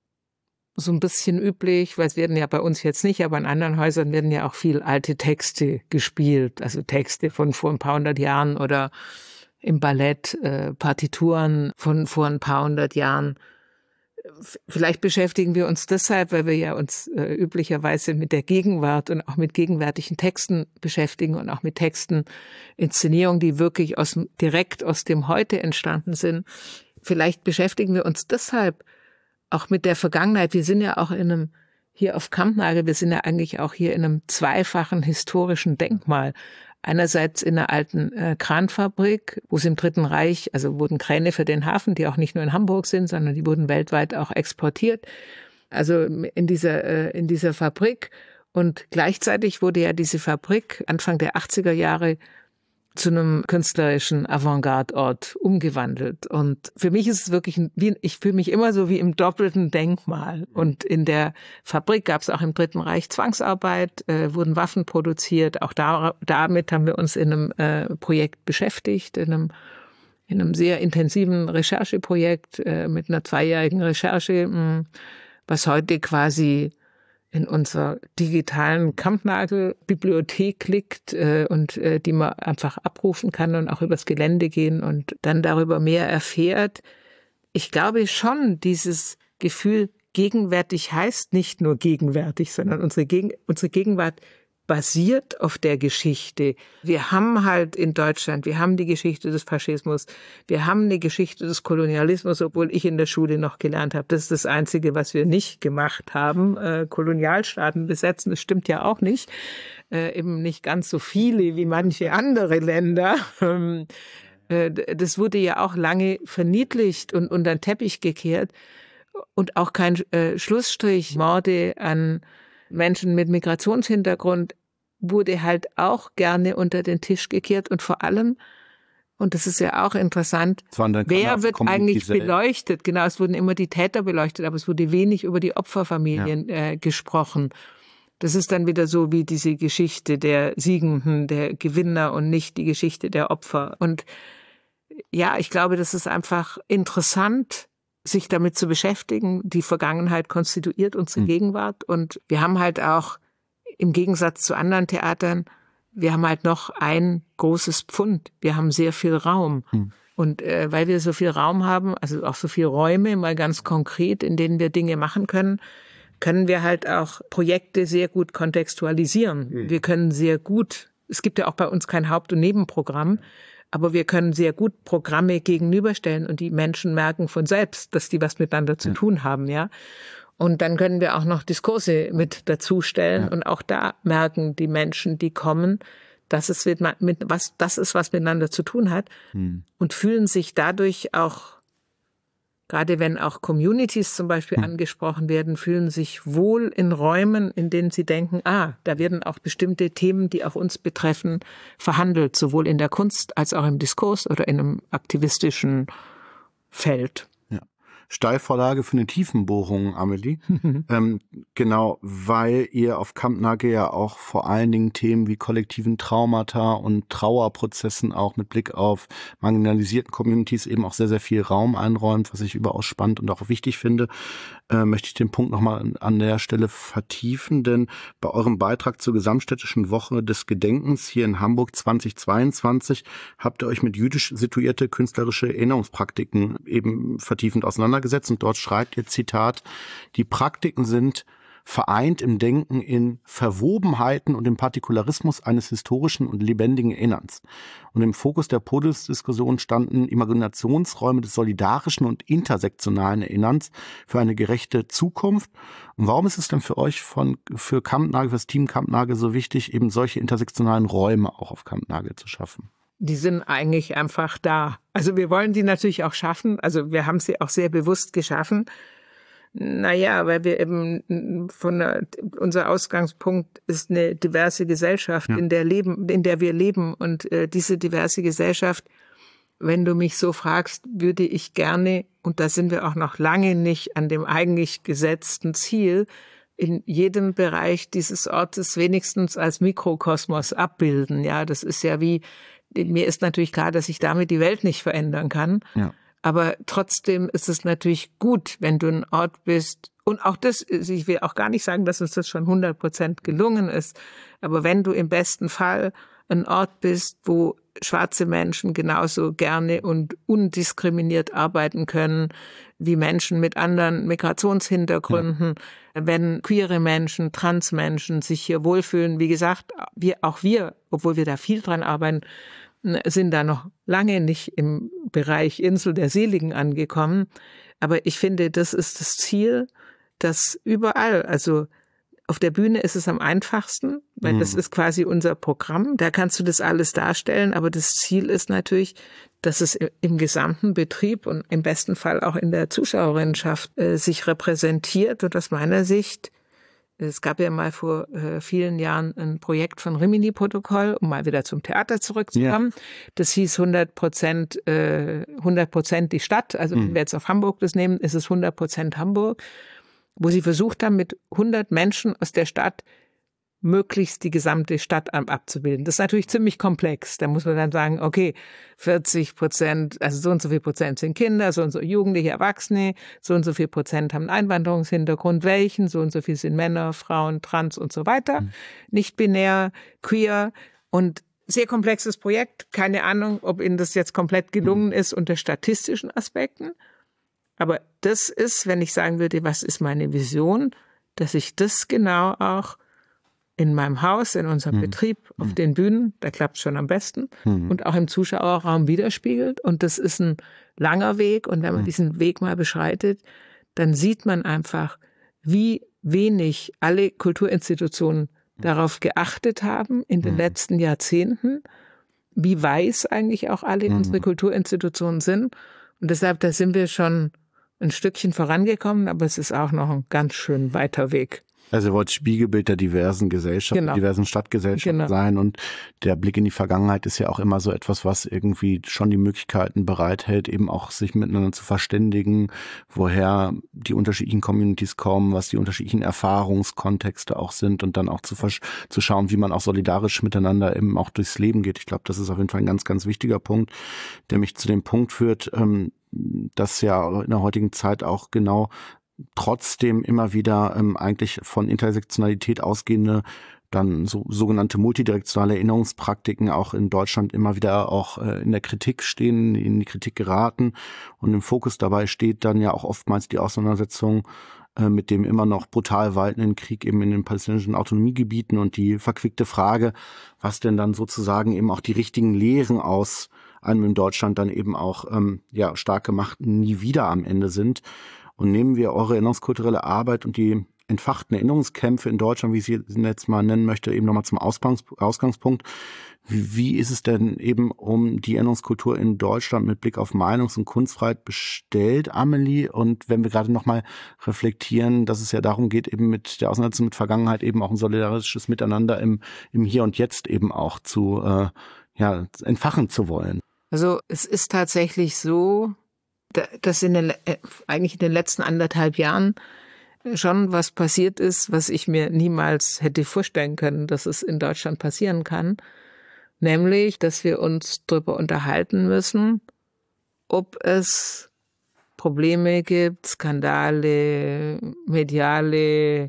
so ein bisschen üblich, weil es werden ja bei uns jetzt nicht, aber in anderen Häusern werden ja auch viel alte Texte gespielt. Also Texte von vor ein paar hundert Jahren oder im Ballett äh, Partituren von vor ein paar hundert Jahren. Vielleicht beschäftigen wir uns deshalb, weil wir ja uns äh, üblicherweise mit der Gegenwart und auch mit gegenwärtigen Texten beschäftigen und auch mit Texten, Inszenierungen, die wirklich aus, direkt aus dem Heute entstanden sind. Vielleicht beschäftigen wir uns deshalb auch mit der Vergangenheit. Wir sind ja auch in einem, hier auf Kampnagel, wir sind ja eigentlich auch hier in einem zweifachen historischen Denkmal. Einerseits in einer alten äh, Kranfabrik, wo es im Dritten Reich, also wurden Kräne für den Hafen, die auch nicht nur in Hamburg sind, sondern die wurden weltweit auch exportiert. Also in dieser, äh, in dieser Fabrik. Und gleichzeitig wurde ja diese Fabrik Anfang der achtziger Jahre zu einem künstlerischen Avantgarde-Ort umgewandelt. Und für mich ist es wirklich, wie, ich fühle mich immer so wie im doppelten Denkmal. Und in der Fabrik gab es auch im Dritten Reich Zwangsarbeit, äh, wurden Waffen produziert. Auch da, damit haben wir uns in einem äh, Projekt beschäftigt, in einem in einem sehr intensiven Rechercheprojekt äh, mit einer zweijährigen Recherche, mh, was heute quasi in unserer digitalen Kampnagel-Bibliothek liegt äh, und äh, die man einfach abrufen kann und auch übers Gelände gehen und dann darüber mehr erfährt. Ich glaube schon, dieses Gefühl, gegenwärtig heißt nicht nur gegenwärtig, sondern unsere, Gegen- unsere Gegenwart basiert auf der Geschichte. Wir haben halt in Deutschland, wir haben die Geschichte des Faschismus, wir haben eine Geschichte des Kolonialismus, obwohl ich in der Schule noch gelernt habe. Das ist das Einzige, was wir nicht gemacht haben. Äh, Kolonialstaaten besetzen, das stimmt ja auch nicht. Äh, eben nicht ganz so viele wie manche andere Länder. Ähm, äh, das wurde ja auch lange verniedlicht und unter den Teppich gekehrt. Und auch kein äh, Schlussstrich, Morde an Menschen mit Migrationshintergrund wurde halt auch gerne unter den Tisch gekehrt und vor allem, und das ist ja auch interessant, wer wird eigentlich beleuchtet? Genau, es wurden immer die Täter beleuchtet, aber es wurde wenig über die Opferfamilien ja. äh, gesprochen. Das ist dann wieder so wie diese Geschichte der Siegenden, der Gewinner und nicht die Geschichte der Opfer. Und ja, ich glaube, das ist einfach interessant, sich damit zu beschäftigen. Die Vergangenheit konstituiert unsere mhm. Gegenwart und wir haben halt auch im Gegensatz zu anderen Theatern, wir haben halt noch ein großes Pfund. Wir haben sehr viel Raum. Mhm. Und äh, weil wir so viel Raum haben, also auch so viel Räume, mal ganz konkret, in denen wir Dinge machen können, können wir halt auch Projekte sehr gut kontextualisieren. Mhm. Wir können sehr gut, es gibt ja auch bei uns kein Haupt- und Nebenprogramm, aber wir können sehr gut Programme gegenüberstellen und die Menschen merken von selbst, dass die was miteinander zu ja. tun haben, ja. Und dann können wir auch noch Diskurse mit dazustellen ja. und auch da merken die Menschen, die kommen, dass es mit, mit was, das ist, was miteinander zu tun hat hm. und fühlen sich dadurch auch, gerade wenn auch Communities zum Beispiel hm. angesprochen werden, fühlen sich wohl in Räumen, in denen sie denken, ah, da werden auch bestimmte Themen, die auch uns betreffen, verhandelt, sowohl in der Kunst als auch im Diskurs oder in einem aktivistischen Feld. Steilvorlage für eine Tiefenbohrung, Amelie. ähm, genau, weil ihr auf Kampnagel ja auch vor allen Dingen Themen wie kollektiven Traumata und Trauerprozessen auch mit Blick auf marginalisierten Communities eben auch sehr, sehr viel Raum einräumt, was ich überaus spannend und auch wichtig finde, äh, möchte ich den Punkt nochmal an der Stelle vertiefen, denn bei eurem Beitrag zur Gesamtstädtischen Woche des Gedenkens hier in Hamburg zweitausendzweiundzwanzig habt ihr euch mit jüdisch situierte künstlerische Erinnerungspraktiken eben vertiefend auseinandergesetzt. Gesetzt und dort schreibt ihr, Zitat, die Praktiken sind vereint im Denken in Verwobenheiten und im Partikularismus eines historischen und lebendigen Erinnerns. Und im Fokus der Podiumsdiskussion standen Imaginationsräume des solidarischen und intersektionalen Erinnerns für eine gerechte Zukunft. Und warum ist es denn für euch von, für Kampnagel, für das Team Kampnagel so wichtig, eben solche intersektionalen Räume auch auf Kampnagel zu schaffen? Die sind eigentlich einfach da. Also wir wollen die natürlich auch schaffen. Also wir haben sie auch sehr bewusst geschaffen. Naja, weil wir eben von der, unser Ausgangspunkt ist eine diverse Gesellschaft, ja. in der leben, in der wir leben. Und äh, diese diverse Gesellschaft, wenn du mich so fragst, würde ich gerne, und da sind wir auch noch lange nicht an dem eigentlich gesetzten Ziel, in jedem Bereich dieses Ortes wenigstens als Mikrokosmos abbilden. Ja, das ist ja wie, mir ist natürlich klar, dass ich damit die Welt nicht verändern kann. Ja. Aber trotzdem ist es natürlich gut, wenn du ein Ort bist. Und auch das, ich will auch gar nicht sagen, dass uns das schon hundert Prozent gelungen ist. Aber wenn du im besten Fall ein Ort bist, wo schwarze Menschen genauso gerne und undiskriminiert arbeiten können wie Menschen mit anderen Migrationshintergründen, ja. wenn queere Menschen, Transmenschen sich hier wohlfühlen. Wie gesagt, wir, auch wir, obwohl wir da viel dran arbeiten, sind da noch lange nicht im Bereich Insel der Seligen angekommen. Aber ich finde, das ist das Ziel, dass überall, also auf der Bühne ist es am einfachsten, weil mhm. das ist quasi unser Programm. Da kannst du das alles darstellen. Aber das Ziel ist natürlich, dass es im gesamten Betrieb und im besten Fall auch in der Zuschauerinnenschaft äh, sich repräsentiert. Und aus meiner Sicht, es gab ja mal vor äh, vielen Jahren ein Projekt von Rimini-Protokoll, um mal wieder zum Theater zurückzukommen. Ja. Das hieß hundert Prozent, äh, hundert Prozent die Stadt. Also mhm. wenn wir jetzt auf Hamburg das nehmen, ist es hundert Prozent Hamburg, wo sie versucht haben, mit hundert Menschen aus der Stadt möglichst die gesamte Stadt abzubilden. Das ist natürlich ziemlich komplex. Da muss man dann sagen, okay, vierzig Prozent, also so und so viel Prozent sind Kinder, so und so Jugendliche, Erwachsene, so und so viel Prozent haben einen Einwanderungshintergrund, welchen, so und so viel sind Männer, Frauen, Trans und so weiter, mhm. nicht binär, queer und sehr komplexes Projekt. Keine Ahnung, ob Ihnen das jetzt komplett gelungen ist unter statistischen Aspekten. Aber das ist, wenn ich sagen würde, was ist meine Vision, dass ich das genau auch in meinem Haus, in unserem hm. Betrieb, auf hm. den Bühnen, da klappt es schon am besten, hm. und auch im Zuschauerraum widerspiegelt. Und das ist ein langer Weg. Und wenn man hm. diesen Weg mal beschreitet, dann sieht man einfach, wie wenig alle Kulturinstitutionen darauf geachtet haben in den hm. letzten Jahrzehnten, wie weiß eigentlich auch alle hm. unsere Kulturinstitutionen sind. Und deshalb, da sind wir schon ein Stückchen vorangekommen, aber es ist auch noch ein ganz schön weiter Weg. Also ihr wollt Spiegelbild der diversen Gesellschaften, genau. diversen Stadtgesellschaften genau. sein, und der Blick in die Vergangenheit ist ja auch immer so etwas, was irgendwie schon die Möglichkeiten bereithält, eben auch sich miteinander zu verständigen, woher die unterschiedlichen Communities kommen, was die unterschiedlichen Erfahrungskontexte auch sind, und dann auch zu, versch- zu schauen, wie man auch solidarisch miteinander eben auch durchs Leben geht. Ich glaube, das ist auf jeden Fall ein ganz, ganz wichtiger Punkt, der mich zu dem Punkt führt, ähm, dass ja in der heutigen Zeit auch genau trotzdem immer wieder ähm, eigentlich von Intersektionalität ausgehende, dann so sogenannte multidirektionale Erinnerungspraktiken auch in Deutschland immer wieder auch äh, in der Kritik stehen, in die Kritik geraten. Und im Fokus dabei steht dann ja auch oftmals die Auseinandersetzung äh, mit dem immer noch brutal waltenden Krieg eben in den palästinensischen Autonomiegebieten und die verquickte Frage, was denn dann sozusagen eben auch die richtigen Lehren aus einem in Deutschland dann eben auch ähm, ja stark gemacht nie wieder am Ende sind. Und nehmen wir eure erinnerungskulturelle Arbeit und die entfachten Erinnerungskämpfe in Deutschland, wie ich sie jetzt mal nennen möchte, eben nochmal zum Ausgangs- Ausgangspunkt. Wie, wie ist es denn eben um die Erinnerungskultur in Deutschland mit Blick auf Meinungs- und Kunstfreiheit bestellt, Amelie? Und wenn wir gerade nochmal reflektieren, dass es ja darum geht, eben mit der Auseinandersetzung mit Vergangenheit eben auch ein solidarisches Miteinander im, im Hier und Jetzt eben auch zu äh, ja, entfachen zu wollen. Also es ist tatsächlich so, dass in den, eigentlich in den letzten anderthalb Jahren schon was passiert ist, was ich mir niemals hätte vorstellen können, dass es in Deutschland passieren kann. Nämlich, dass wir uns darüber unterhalten müssen, ob es Probleme gibt, Skandale, mediale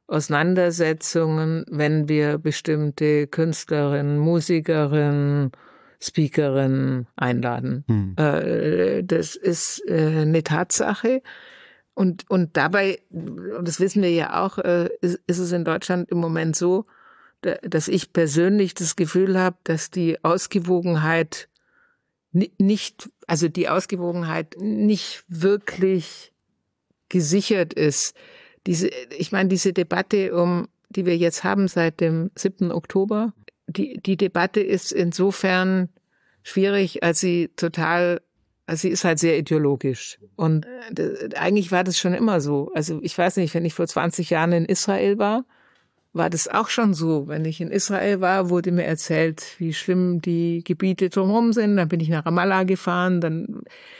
Auseinandersetzungen, wenn wir bestimmte Künstlerinnen, Musikerinnen, Speakerin einladen. Hm. Äh, das ist äh, eine Tatsache. Und, und dabei, und das wissen wir ja auch, äh, ist, ist es in Deutschland im Moment so, da, dass ich persönlich das Gefühl habe, dass die Ausgewogenheit nicht, also die Ausgewogenheit nicht wirklich gesichert ist. Diese, ich meine, diese Debatte, um, die wir jetzt haben seit dem siebten Oktober, Die, die Debatte ist insofern schwierig, als sie total, also sie ist halt sehr ideologisch. Und äh, eigentlich war das schon immer so. Also ich weiß nicht, wenn ich vor zwanzig Jahren in Israel war, war das auch schon so. Wenn ich in Israel war, wurde mir erzählt, wie schlimm die Gebiete drumherum sind. Dann bin ich nach Ramallah gefahren. Dann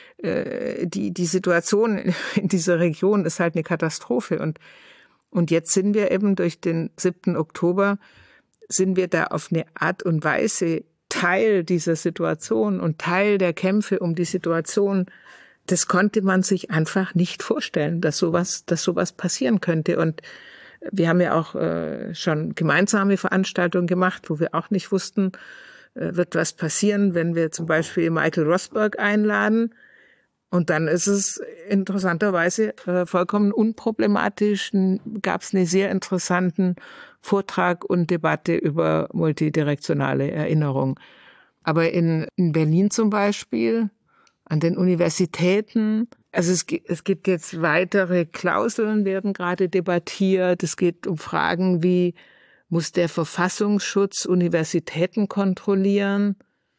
äh, die die Situation in dieser Region ist halt eine Katastrophe. Und und jetzt sind wir eben durch den siebten Oktober sind wir da auf eine Art und Weise Teil dieser Situation und Teil der Kämpfe um die Situation. Das konnte man sich einfach nicht vorstellen, dass sowas, dass sowas passieren könnte. Und wir haben ja auch äh, schon gemeinsame Veranstaltungen gemacht, wo wir auch nicht wussten, äh, wird was passieren, wenn wir zum Beispiel Michael Rosberg einladen. Und dann ist es interessanterweise äh, vollkommen unproblematisch. Gab es einen sehr interessanten Vortrag und Debatte über multidirektionale Erinnerung. Aber in, in Berlin zum Beispiel, an den Universitäten, also es, es gibt jetzt weitere Klauseln, werden gerade debattiert. Es geht um Fragen wie, muss der Verfassungsschutz Universitäten kontrollieren?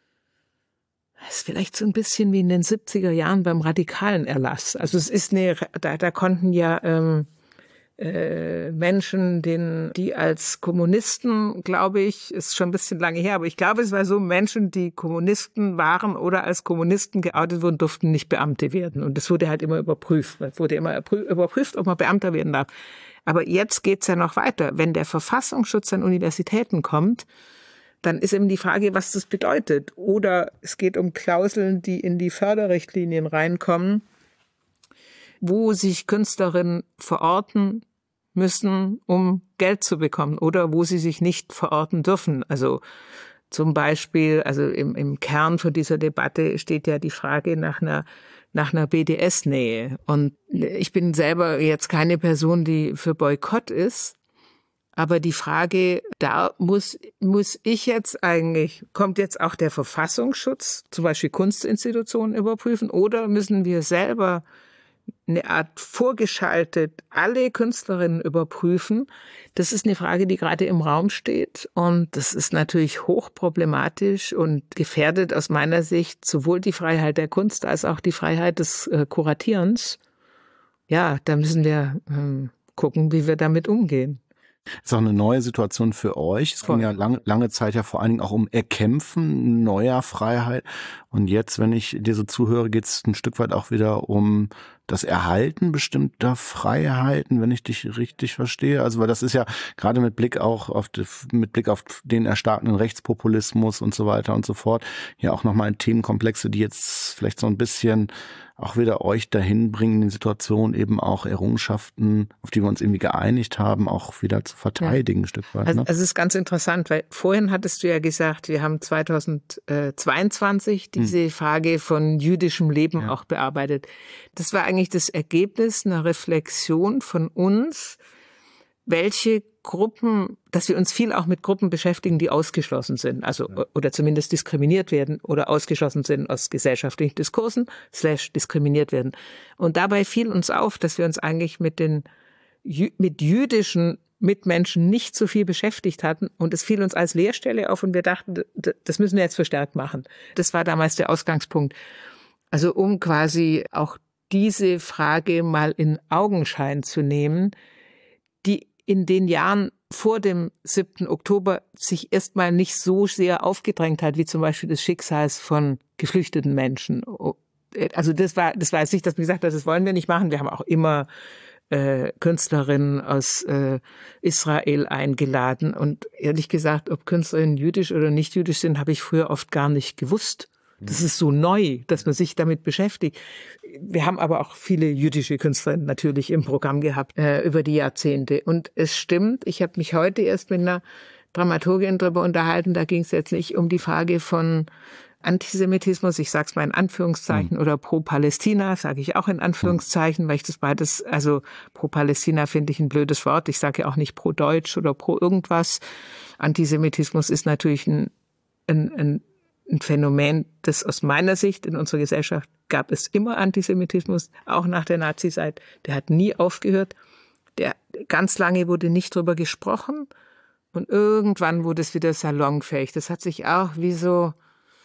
Das ist vielleicht so ein bisschen wie in den siebziger Jahren beim radikalen Erlass. Also es ist eine, da, da konnten ja ähm, äh, Menschen, den, die als Kommunisten, glaube ich, ist schon ein bisschen lange her, aber ich glaube, es war so, Menschen, die Kommunisten waren oder als Kommunisten geoutet wurden, durften nicht Beamte werden. Und das wurde halt immer überprüft. Es wurde immer überprüft, ob man Beamter werden darf. Aber jetzt geht's ja noch weiter. Wenn der Verfassungsschutz an Universitäten kommt, dann ist eben die Frage, was das bedeutet. Oder es geht um Klauseln, die in die Förderrichtlinien reinkommen, wo sich Künstlerinnen verorten müssen, um Geld zu bekommen, oder wo sie sich nicht verorten dürfen. Also zum Beispiel, also im, im Kern von dieser Debatte steht ja die Frage nach einer nach einer B D S-Nähe. Und ich bin selber jetzt keine Person, die für Boykott ist. Aber die Frage, da muss, muss ich jetzt eigentlich, kommt jetzt auch der Verfassungsschutz, zum Beispiel Kunstinstitutionen überprüfen, oder müssen wir selber eine Art vorgeschaltet alle Künstlerinnen überprüfen? Das ist eine Frage, die gerade im Raum steht. Und das ist natürlich hochproblematisch und gefährdet aus meiner Sicht sowohl die Freiheit der Kunst als auch die Freiheit des äh, Kuratierens. Ja, da müssen wir ähm, gucken, wie wir damit umgehen. Das ist auch eine neue Situation für euch. Es ging ja lange, lange Zeit ja vor allen Dingen auch um Erkämpfen neuer Freiheit. Und jetzt, wenn ich dir so zuhöre, geht es ein Stück weit auch wieder um das Erhalten bestimmter Freiheiten, wenn ich dich richtig verstehe. Also, weil das ist ja gerade mit Blick auch auf die, mit Blick auf den erstarkenden Rechtspopulismus und so weiter und so fort, ja auch nochmal Themenkomplexe, die jetzt vielleicht so ein bisschen auch wieder euch dahin bringen, in Situationen eben auch Errungenschaften, auf die wir uns irgendwie geeinigt haben, auch wieder zu verteidigen, ja. Ein Stück weit. Ne? Also, also es ist ganz interessant, weil vorhin hattest du ja gesagt, wir haben zweitausendzweiundzwanzig diese hm. Frage von jüdischem Leben ja. auch bearbeitet. Das war eigentlich das Ergebnis einer Reflexion von uns, welche Gruppen, dass wir uns viel auch mit Gruppen beschäftigen, die ausgeschlossen sind, also ja. oder zumindest diskriminiert werden oder ausgeschlossen sind aus gesellschaftlichen Diskursen, slash diskriminiert werden. Und dabei fiel uns auf, dass wir uns eigentlich mit den mit jüdischen Mitmenschen nicht so viel beschäftigt hatten, und es fiel uns als Leerstelle auf und wir dachten, das müssen wir jetzt verstärkt machen. Das war damals der Ausgangspunkt. Also um quasi auch diese Frage mal in Augenschein zu nehmen, die in den Jahren vor dem siebten Oktober sich erstmal nicht so sehr aufgedrängt hat, wie zum Beispiel des Schicksals von geflüchteten Menschen. Also das war, das war jetzt nicht, dass man gesagt hat, das wollen wir nicht machen. Wir haben auch immer äh, Künstlerinnen aus äh, Israel eingeladen. Und ehrlich gesagt, ob Künstlerinnen jüdisch oder nicht jüdisch sind, habe ich früher oft gar nicht gewusst. Das ist so neu, dass man sich damit beschäftigt. Wir haben aber auch viele jüdische Künstlerinnen natürlich im Programm gehabt äh, über die Jahrzehnte. Und es stimmt, ich habe mich heute erst mit einer Dramaturgin darüber unterhalten, da ging es jetzt nicht um die Frage von Antisemitismus, ich sage es mal in Anführungszeichen, mhm. oder Pro-Palästina, sage ich auch in Anführungszeichen, mhm. weil ich das beides, also Pro-Palästina finde ich ein blödes Wort, ich sage ja auch nicht Pro-Deutsch oder Pro irgendwas. Antisemitismus ist natürlich ein, ein, ein ein Phänomen, das aus meiner Sicht in unserer Gesellschaft gab es immer Antisemitismus, auch nach der Nazizeit. Der hat nie aufgehört. Der ganz lange wurde nicht drüber gesprochen und irgendwann wurde es wieder salonfähig. Das hat sich auch wie so,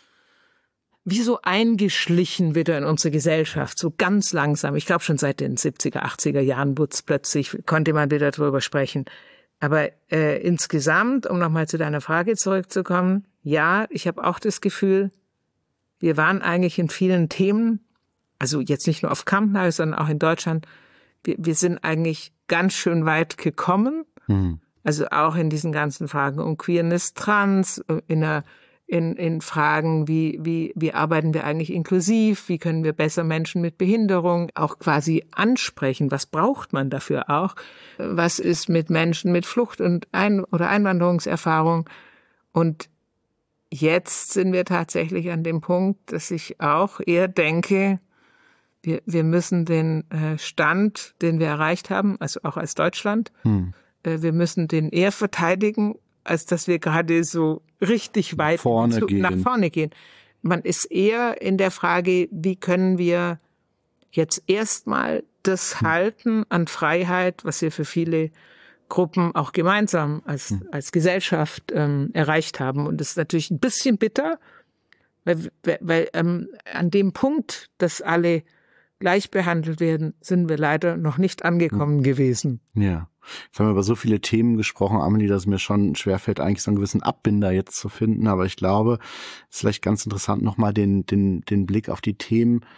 wie so eingeschlichen wieder in unsere Gesellschaft, so ganz langsam. Ich glaube schon seit den siebziger, achtziger Jahren wurde es plötzlich, konnte man wieder drüber sprechen. Aber äh, insgesamt, um nochmal zu deiner Frage zurückzukommen, ja, ich habe auch das Gefühl, wir waren eigentlich in vielen Themen, also jetzt nicht nur auf Kampnagel, sondern auch in Deutschland, wir, wir sind eigentlich ganz schön weit gekommen. Mhm. Also auch in diesen ganzen Fragen um Queerness, Trans, in, einer, in, in Fragen, wie, wie, wie arbeiten wir eigentlich inklusiv, wie können wir besser Menschen mit Behinderung auch quasi ansprechen, was braucht man dafür auch, was ist mit Menschen mit Flucht- und Ein- oder Einwanderungserfahrung. Und jetzt sind wir tatsächlich an dem Punkt, dass ich auch eher denke, wir, wir müssen den äh, Stand, den wir erreicht haben, also auch als Deutschland, hm. äh, wir müssen den eher verteidigen, als dass wir gerade so richtig weit vorne zu, gehen. nach vorne gehen. Man ist eher in der Frage, wie können wir jetzt erstmal das hm. halten an Freiheit, was wir für viele Gruppen auch gemeinsam als, hm. als Gesellschaft ähm, erreicht haben. Und das ist natürlich ein bisschen bitter, weil, weil ähm, an dem Punkt, dass alle gleich behandelt werden, sind wir leider noch nicht angekommen hm. gewesen. Ja. Jetzt haben wir über so viele Themen gesprochen, Amelie, dass es mir schon schwerfällt, eigentlich so einen gewissen Abbinder jetzt zu finden. Aber ich glaube, es ist vielleicht ganz interessant, nochmal den, den, den Blick auf die Themen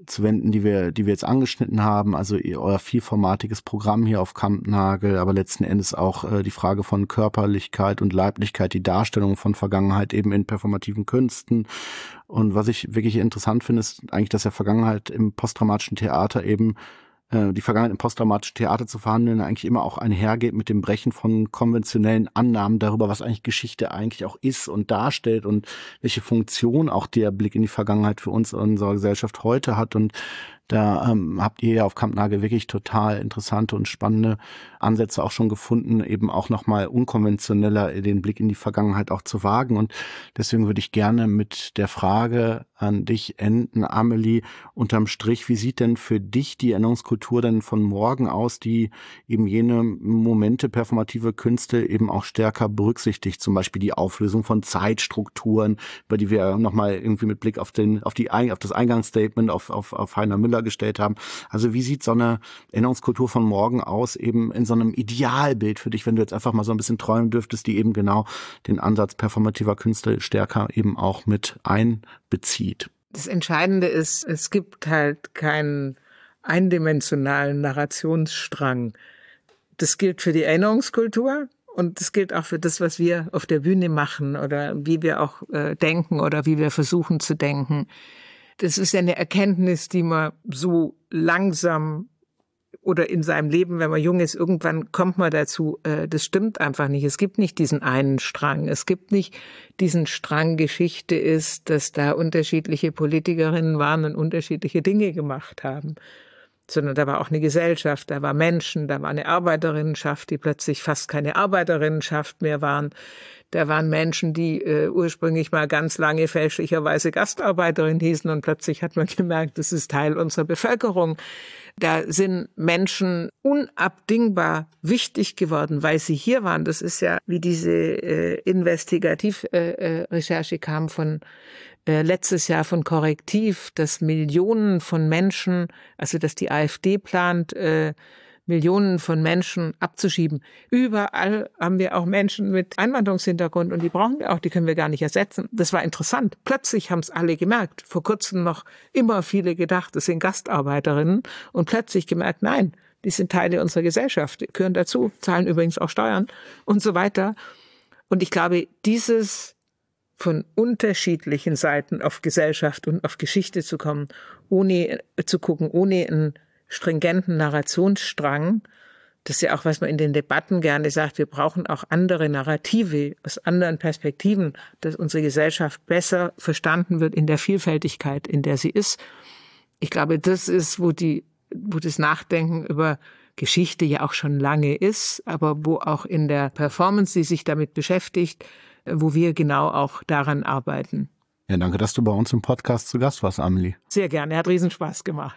zu wenden, die wir, die wir jetzt angeschnitten haben. Also euer vielformatiges Programm hier auf Kampnagel, aber letzten Endes auch äh, die Frage von Körperlichkeit und Leiblichkeit, die Darstellung von Vergangenheit eben in performativen Künsten. Und was ich wirklich interessant finde, ist eigentlich, dass ja Vergangenheit im posttraumatischen Theater eben die Vergangenheit im posttraumatischen Theater zu verhandeln, eigentlich immer auch einhergeht mit dem Brechen von konventionellen Annahmen darüber, was eigentlich Geschichte eigentlich auch ist und darstellt und welche Funktion auch der Blick in die Vergangenheit für uns in unserer Gesellschaft heute hat. Und da ähm, habt ihr ja auf Kampnagel wirklich total interessante und spannende Ansätze auch schon gefunden, eben auch nochmal unkonventioneller den Blick in die Vergangenheit auch zu wagen. Und deswegen würde ich gerne mit der Frage an dich enden, Amelie, unterm Strich, wie sieht denn für dich die Erinnerungskultur denn von morgen aus, die eben jene Momente performative Künste eben auch stärker berücksichtigt, zum Beispiel die Auflösung von Zeitstrukturen, über die wir nochmal irgendwie mit Blick auf den, auf die, auf das Eingangsstatement, auf, auf, auf Heiner Müller gestellt haben. Also wie sieht so eine Erinnerungskultur von morgen aus, eben in so einem Idealbild für dich, wenn du jetzt einfach mal so ein bisschen träumen dürftest, die eben genau den Ansatz performativer Künste stärker eben auch mit einbezieht? Das Entscheidende ist, es gibt halt keinen eindimensionalen Narrationsstrang. Das gilt für die Erinnerungskultur und das gilt auch für das, was wir auf der Bühne machen oder wie wir auch äh, denken oder wie wir versuchen zu denken. Das ist ja eine Erkenntnis, die man so langsam oder in seinem Leben, wenn man jung ist, irgendwann kommt man dazu, äh, das stimmt einfach nicht. Es gibt nicht diesen einen Strang. Es gibt nicht diesen Strang Geschichte ist, dass da unterschiedliche Politikerinnen waren und unterschiedliche Dinge gemacht haben. Sondern da war auch eine Gesellschaft, da war Menschen, da war eine Arbeiterinnenschaft, die plötzlich fast keine Arbeiterinnenschaft mehr waren. Da waren Menschen, die äh, ursprünglich mal ganz lange fälschlicherweise Gastarbeiterin hießen und plötzlich hat man gemerkt, das ist Teil unserer Bevölkerung. Da sind Menschen unabdingbar wichtig geworden, weil sie hier waren. Das ist ja, wie diese äh, Investigativrecherche äh, kam von äh, letztes Jahr von Korrektiv, dass Millionen von Menschen, also dass die AfD plant, äh, Millionen von Menschen abzuschieben. Überall haben wir auch Menschen mit Einwanderungshintergrund und die brauchen wir auch, die können wir gar nicht ersetzen. Das war interessant. Plötzlich haben es alle gemerkt. Vor kurzem noch immer viele gedacht, das sind Gastarbeiterinnen und plötzlich gemerkt, nein, die sind Teile unserer Gesellschaft, die gehören dazu, zahlen übrigens auch Steuern und so weiter. Und ich glaube, dieses von unterschiedlichen Seiten auf Gesellschaft und auf Geschichte zu kommen, ohne zu gucken, ohne ein stringenten Narrationsstrang. Das ist ja auch, was man in den Debatten gerne sagt, wir brauchen auch andere Narrative aus anderen Perspektiven, dass unsere Gesellschaft besser verstanden wird in der Vielfältigkeit, in der sie ist. Ich glaube, das ist, wo die, wo das Nachdenken über Geschichte ja auch schon lange ist, aber wo auch in der Performance, die sich damit beschäftigt, wo wir genau auch daran arbeiten. Ja, danke, dass du bei uns im Podcast zu Gast warst, Amelie. Sehr gerne, hat Riesenspaß gemacht.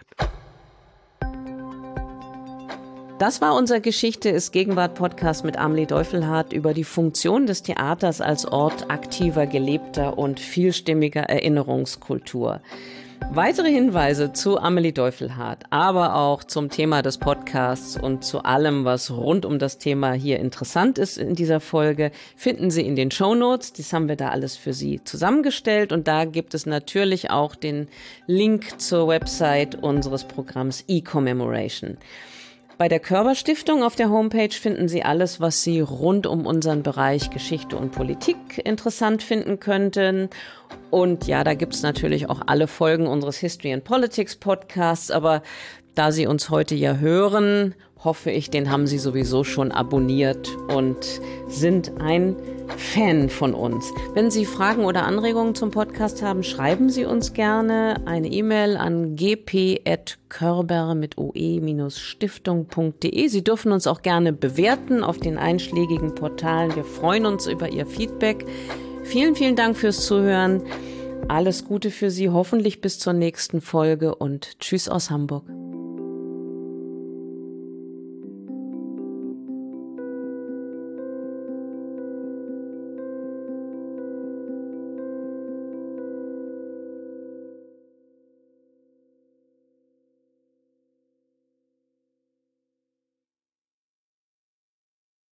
Das war unser Geschichte ist Gegenwart-Podcast mit Amelie Deufelhardt über die Funktion des Theaters als Ort aktiver, gelebter und vielstimmiger Erinnerungskultur. Weitere Hinweise zu Amelie Deufelhardt, aber auch zum Thema des Podcasts und zu allem, was rund um das Thema hier interessant ist in dieser Folge, finden Sie in den Shownotes. Das haben wir da alles für Sie zusammengestellt und da gibt es natürlich auch den Link zur Website unseres Programms eCommemoration. Bei der Körber Stiftung auf der Homepage finden Sie alles, was Sie rund um unseren Bereich Geschichte und Politik interessant finden könnten. Und ja, da gibt's natürlich auch alle Folgen unseres History and Politics Podcasts. Aber da Sie uns heute ja hören, hoffe ich, den haben Sie sowieso schon abonniert und sind ein Fan von uns. Wenn Sie Fragen oder Anregungen zum Podcast haben, schreiben Sie uns gerne eine E-Mail an g p at körber mit oe-stiftung punkt de. Sie dürfen uns auch gerne bewerten auf den einschlägigen Portalen. Wir freuen uns über Ihr Feedback. Vielen, vielen Dank fürs Zuhören. Alles Gute für Sie, hoffentlich bis zur nächsten Folge und tschüss aus Hamburg.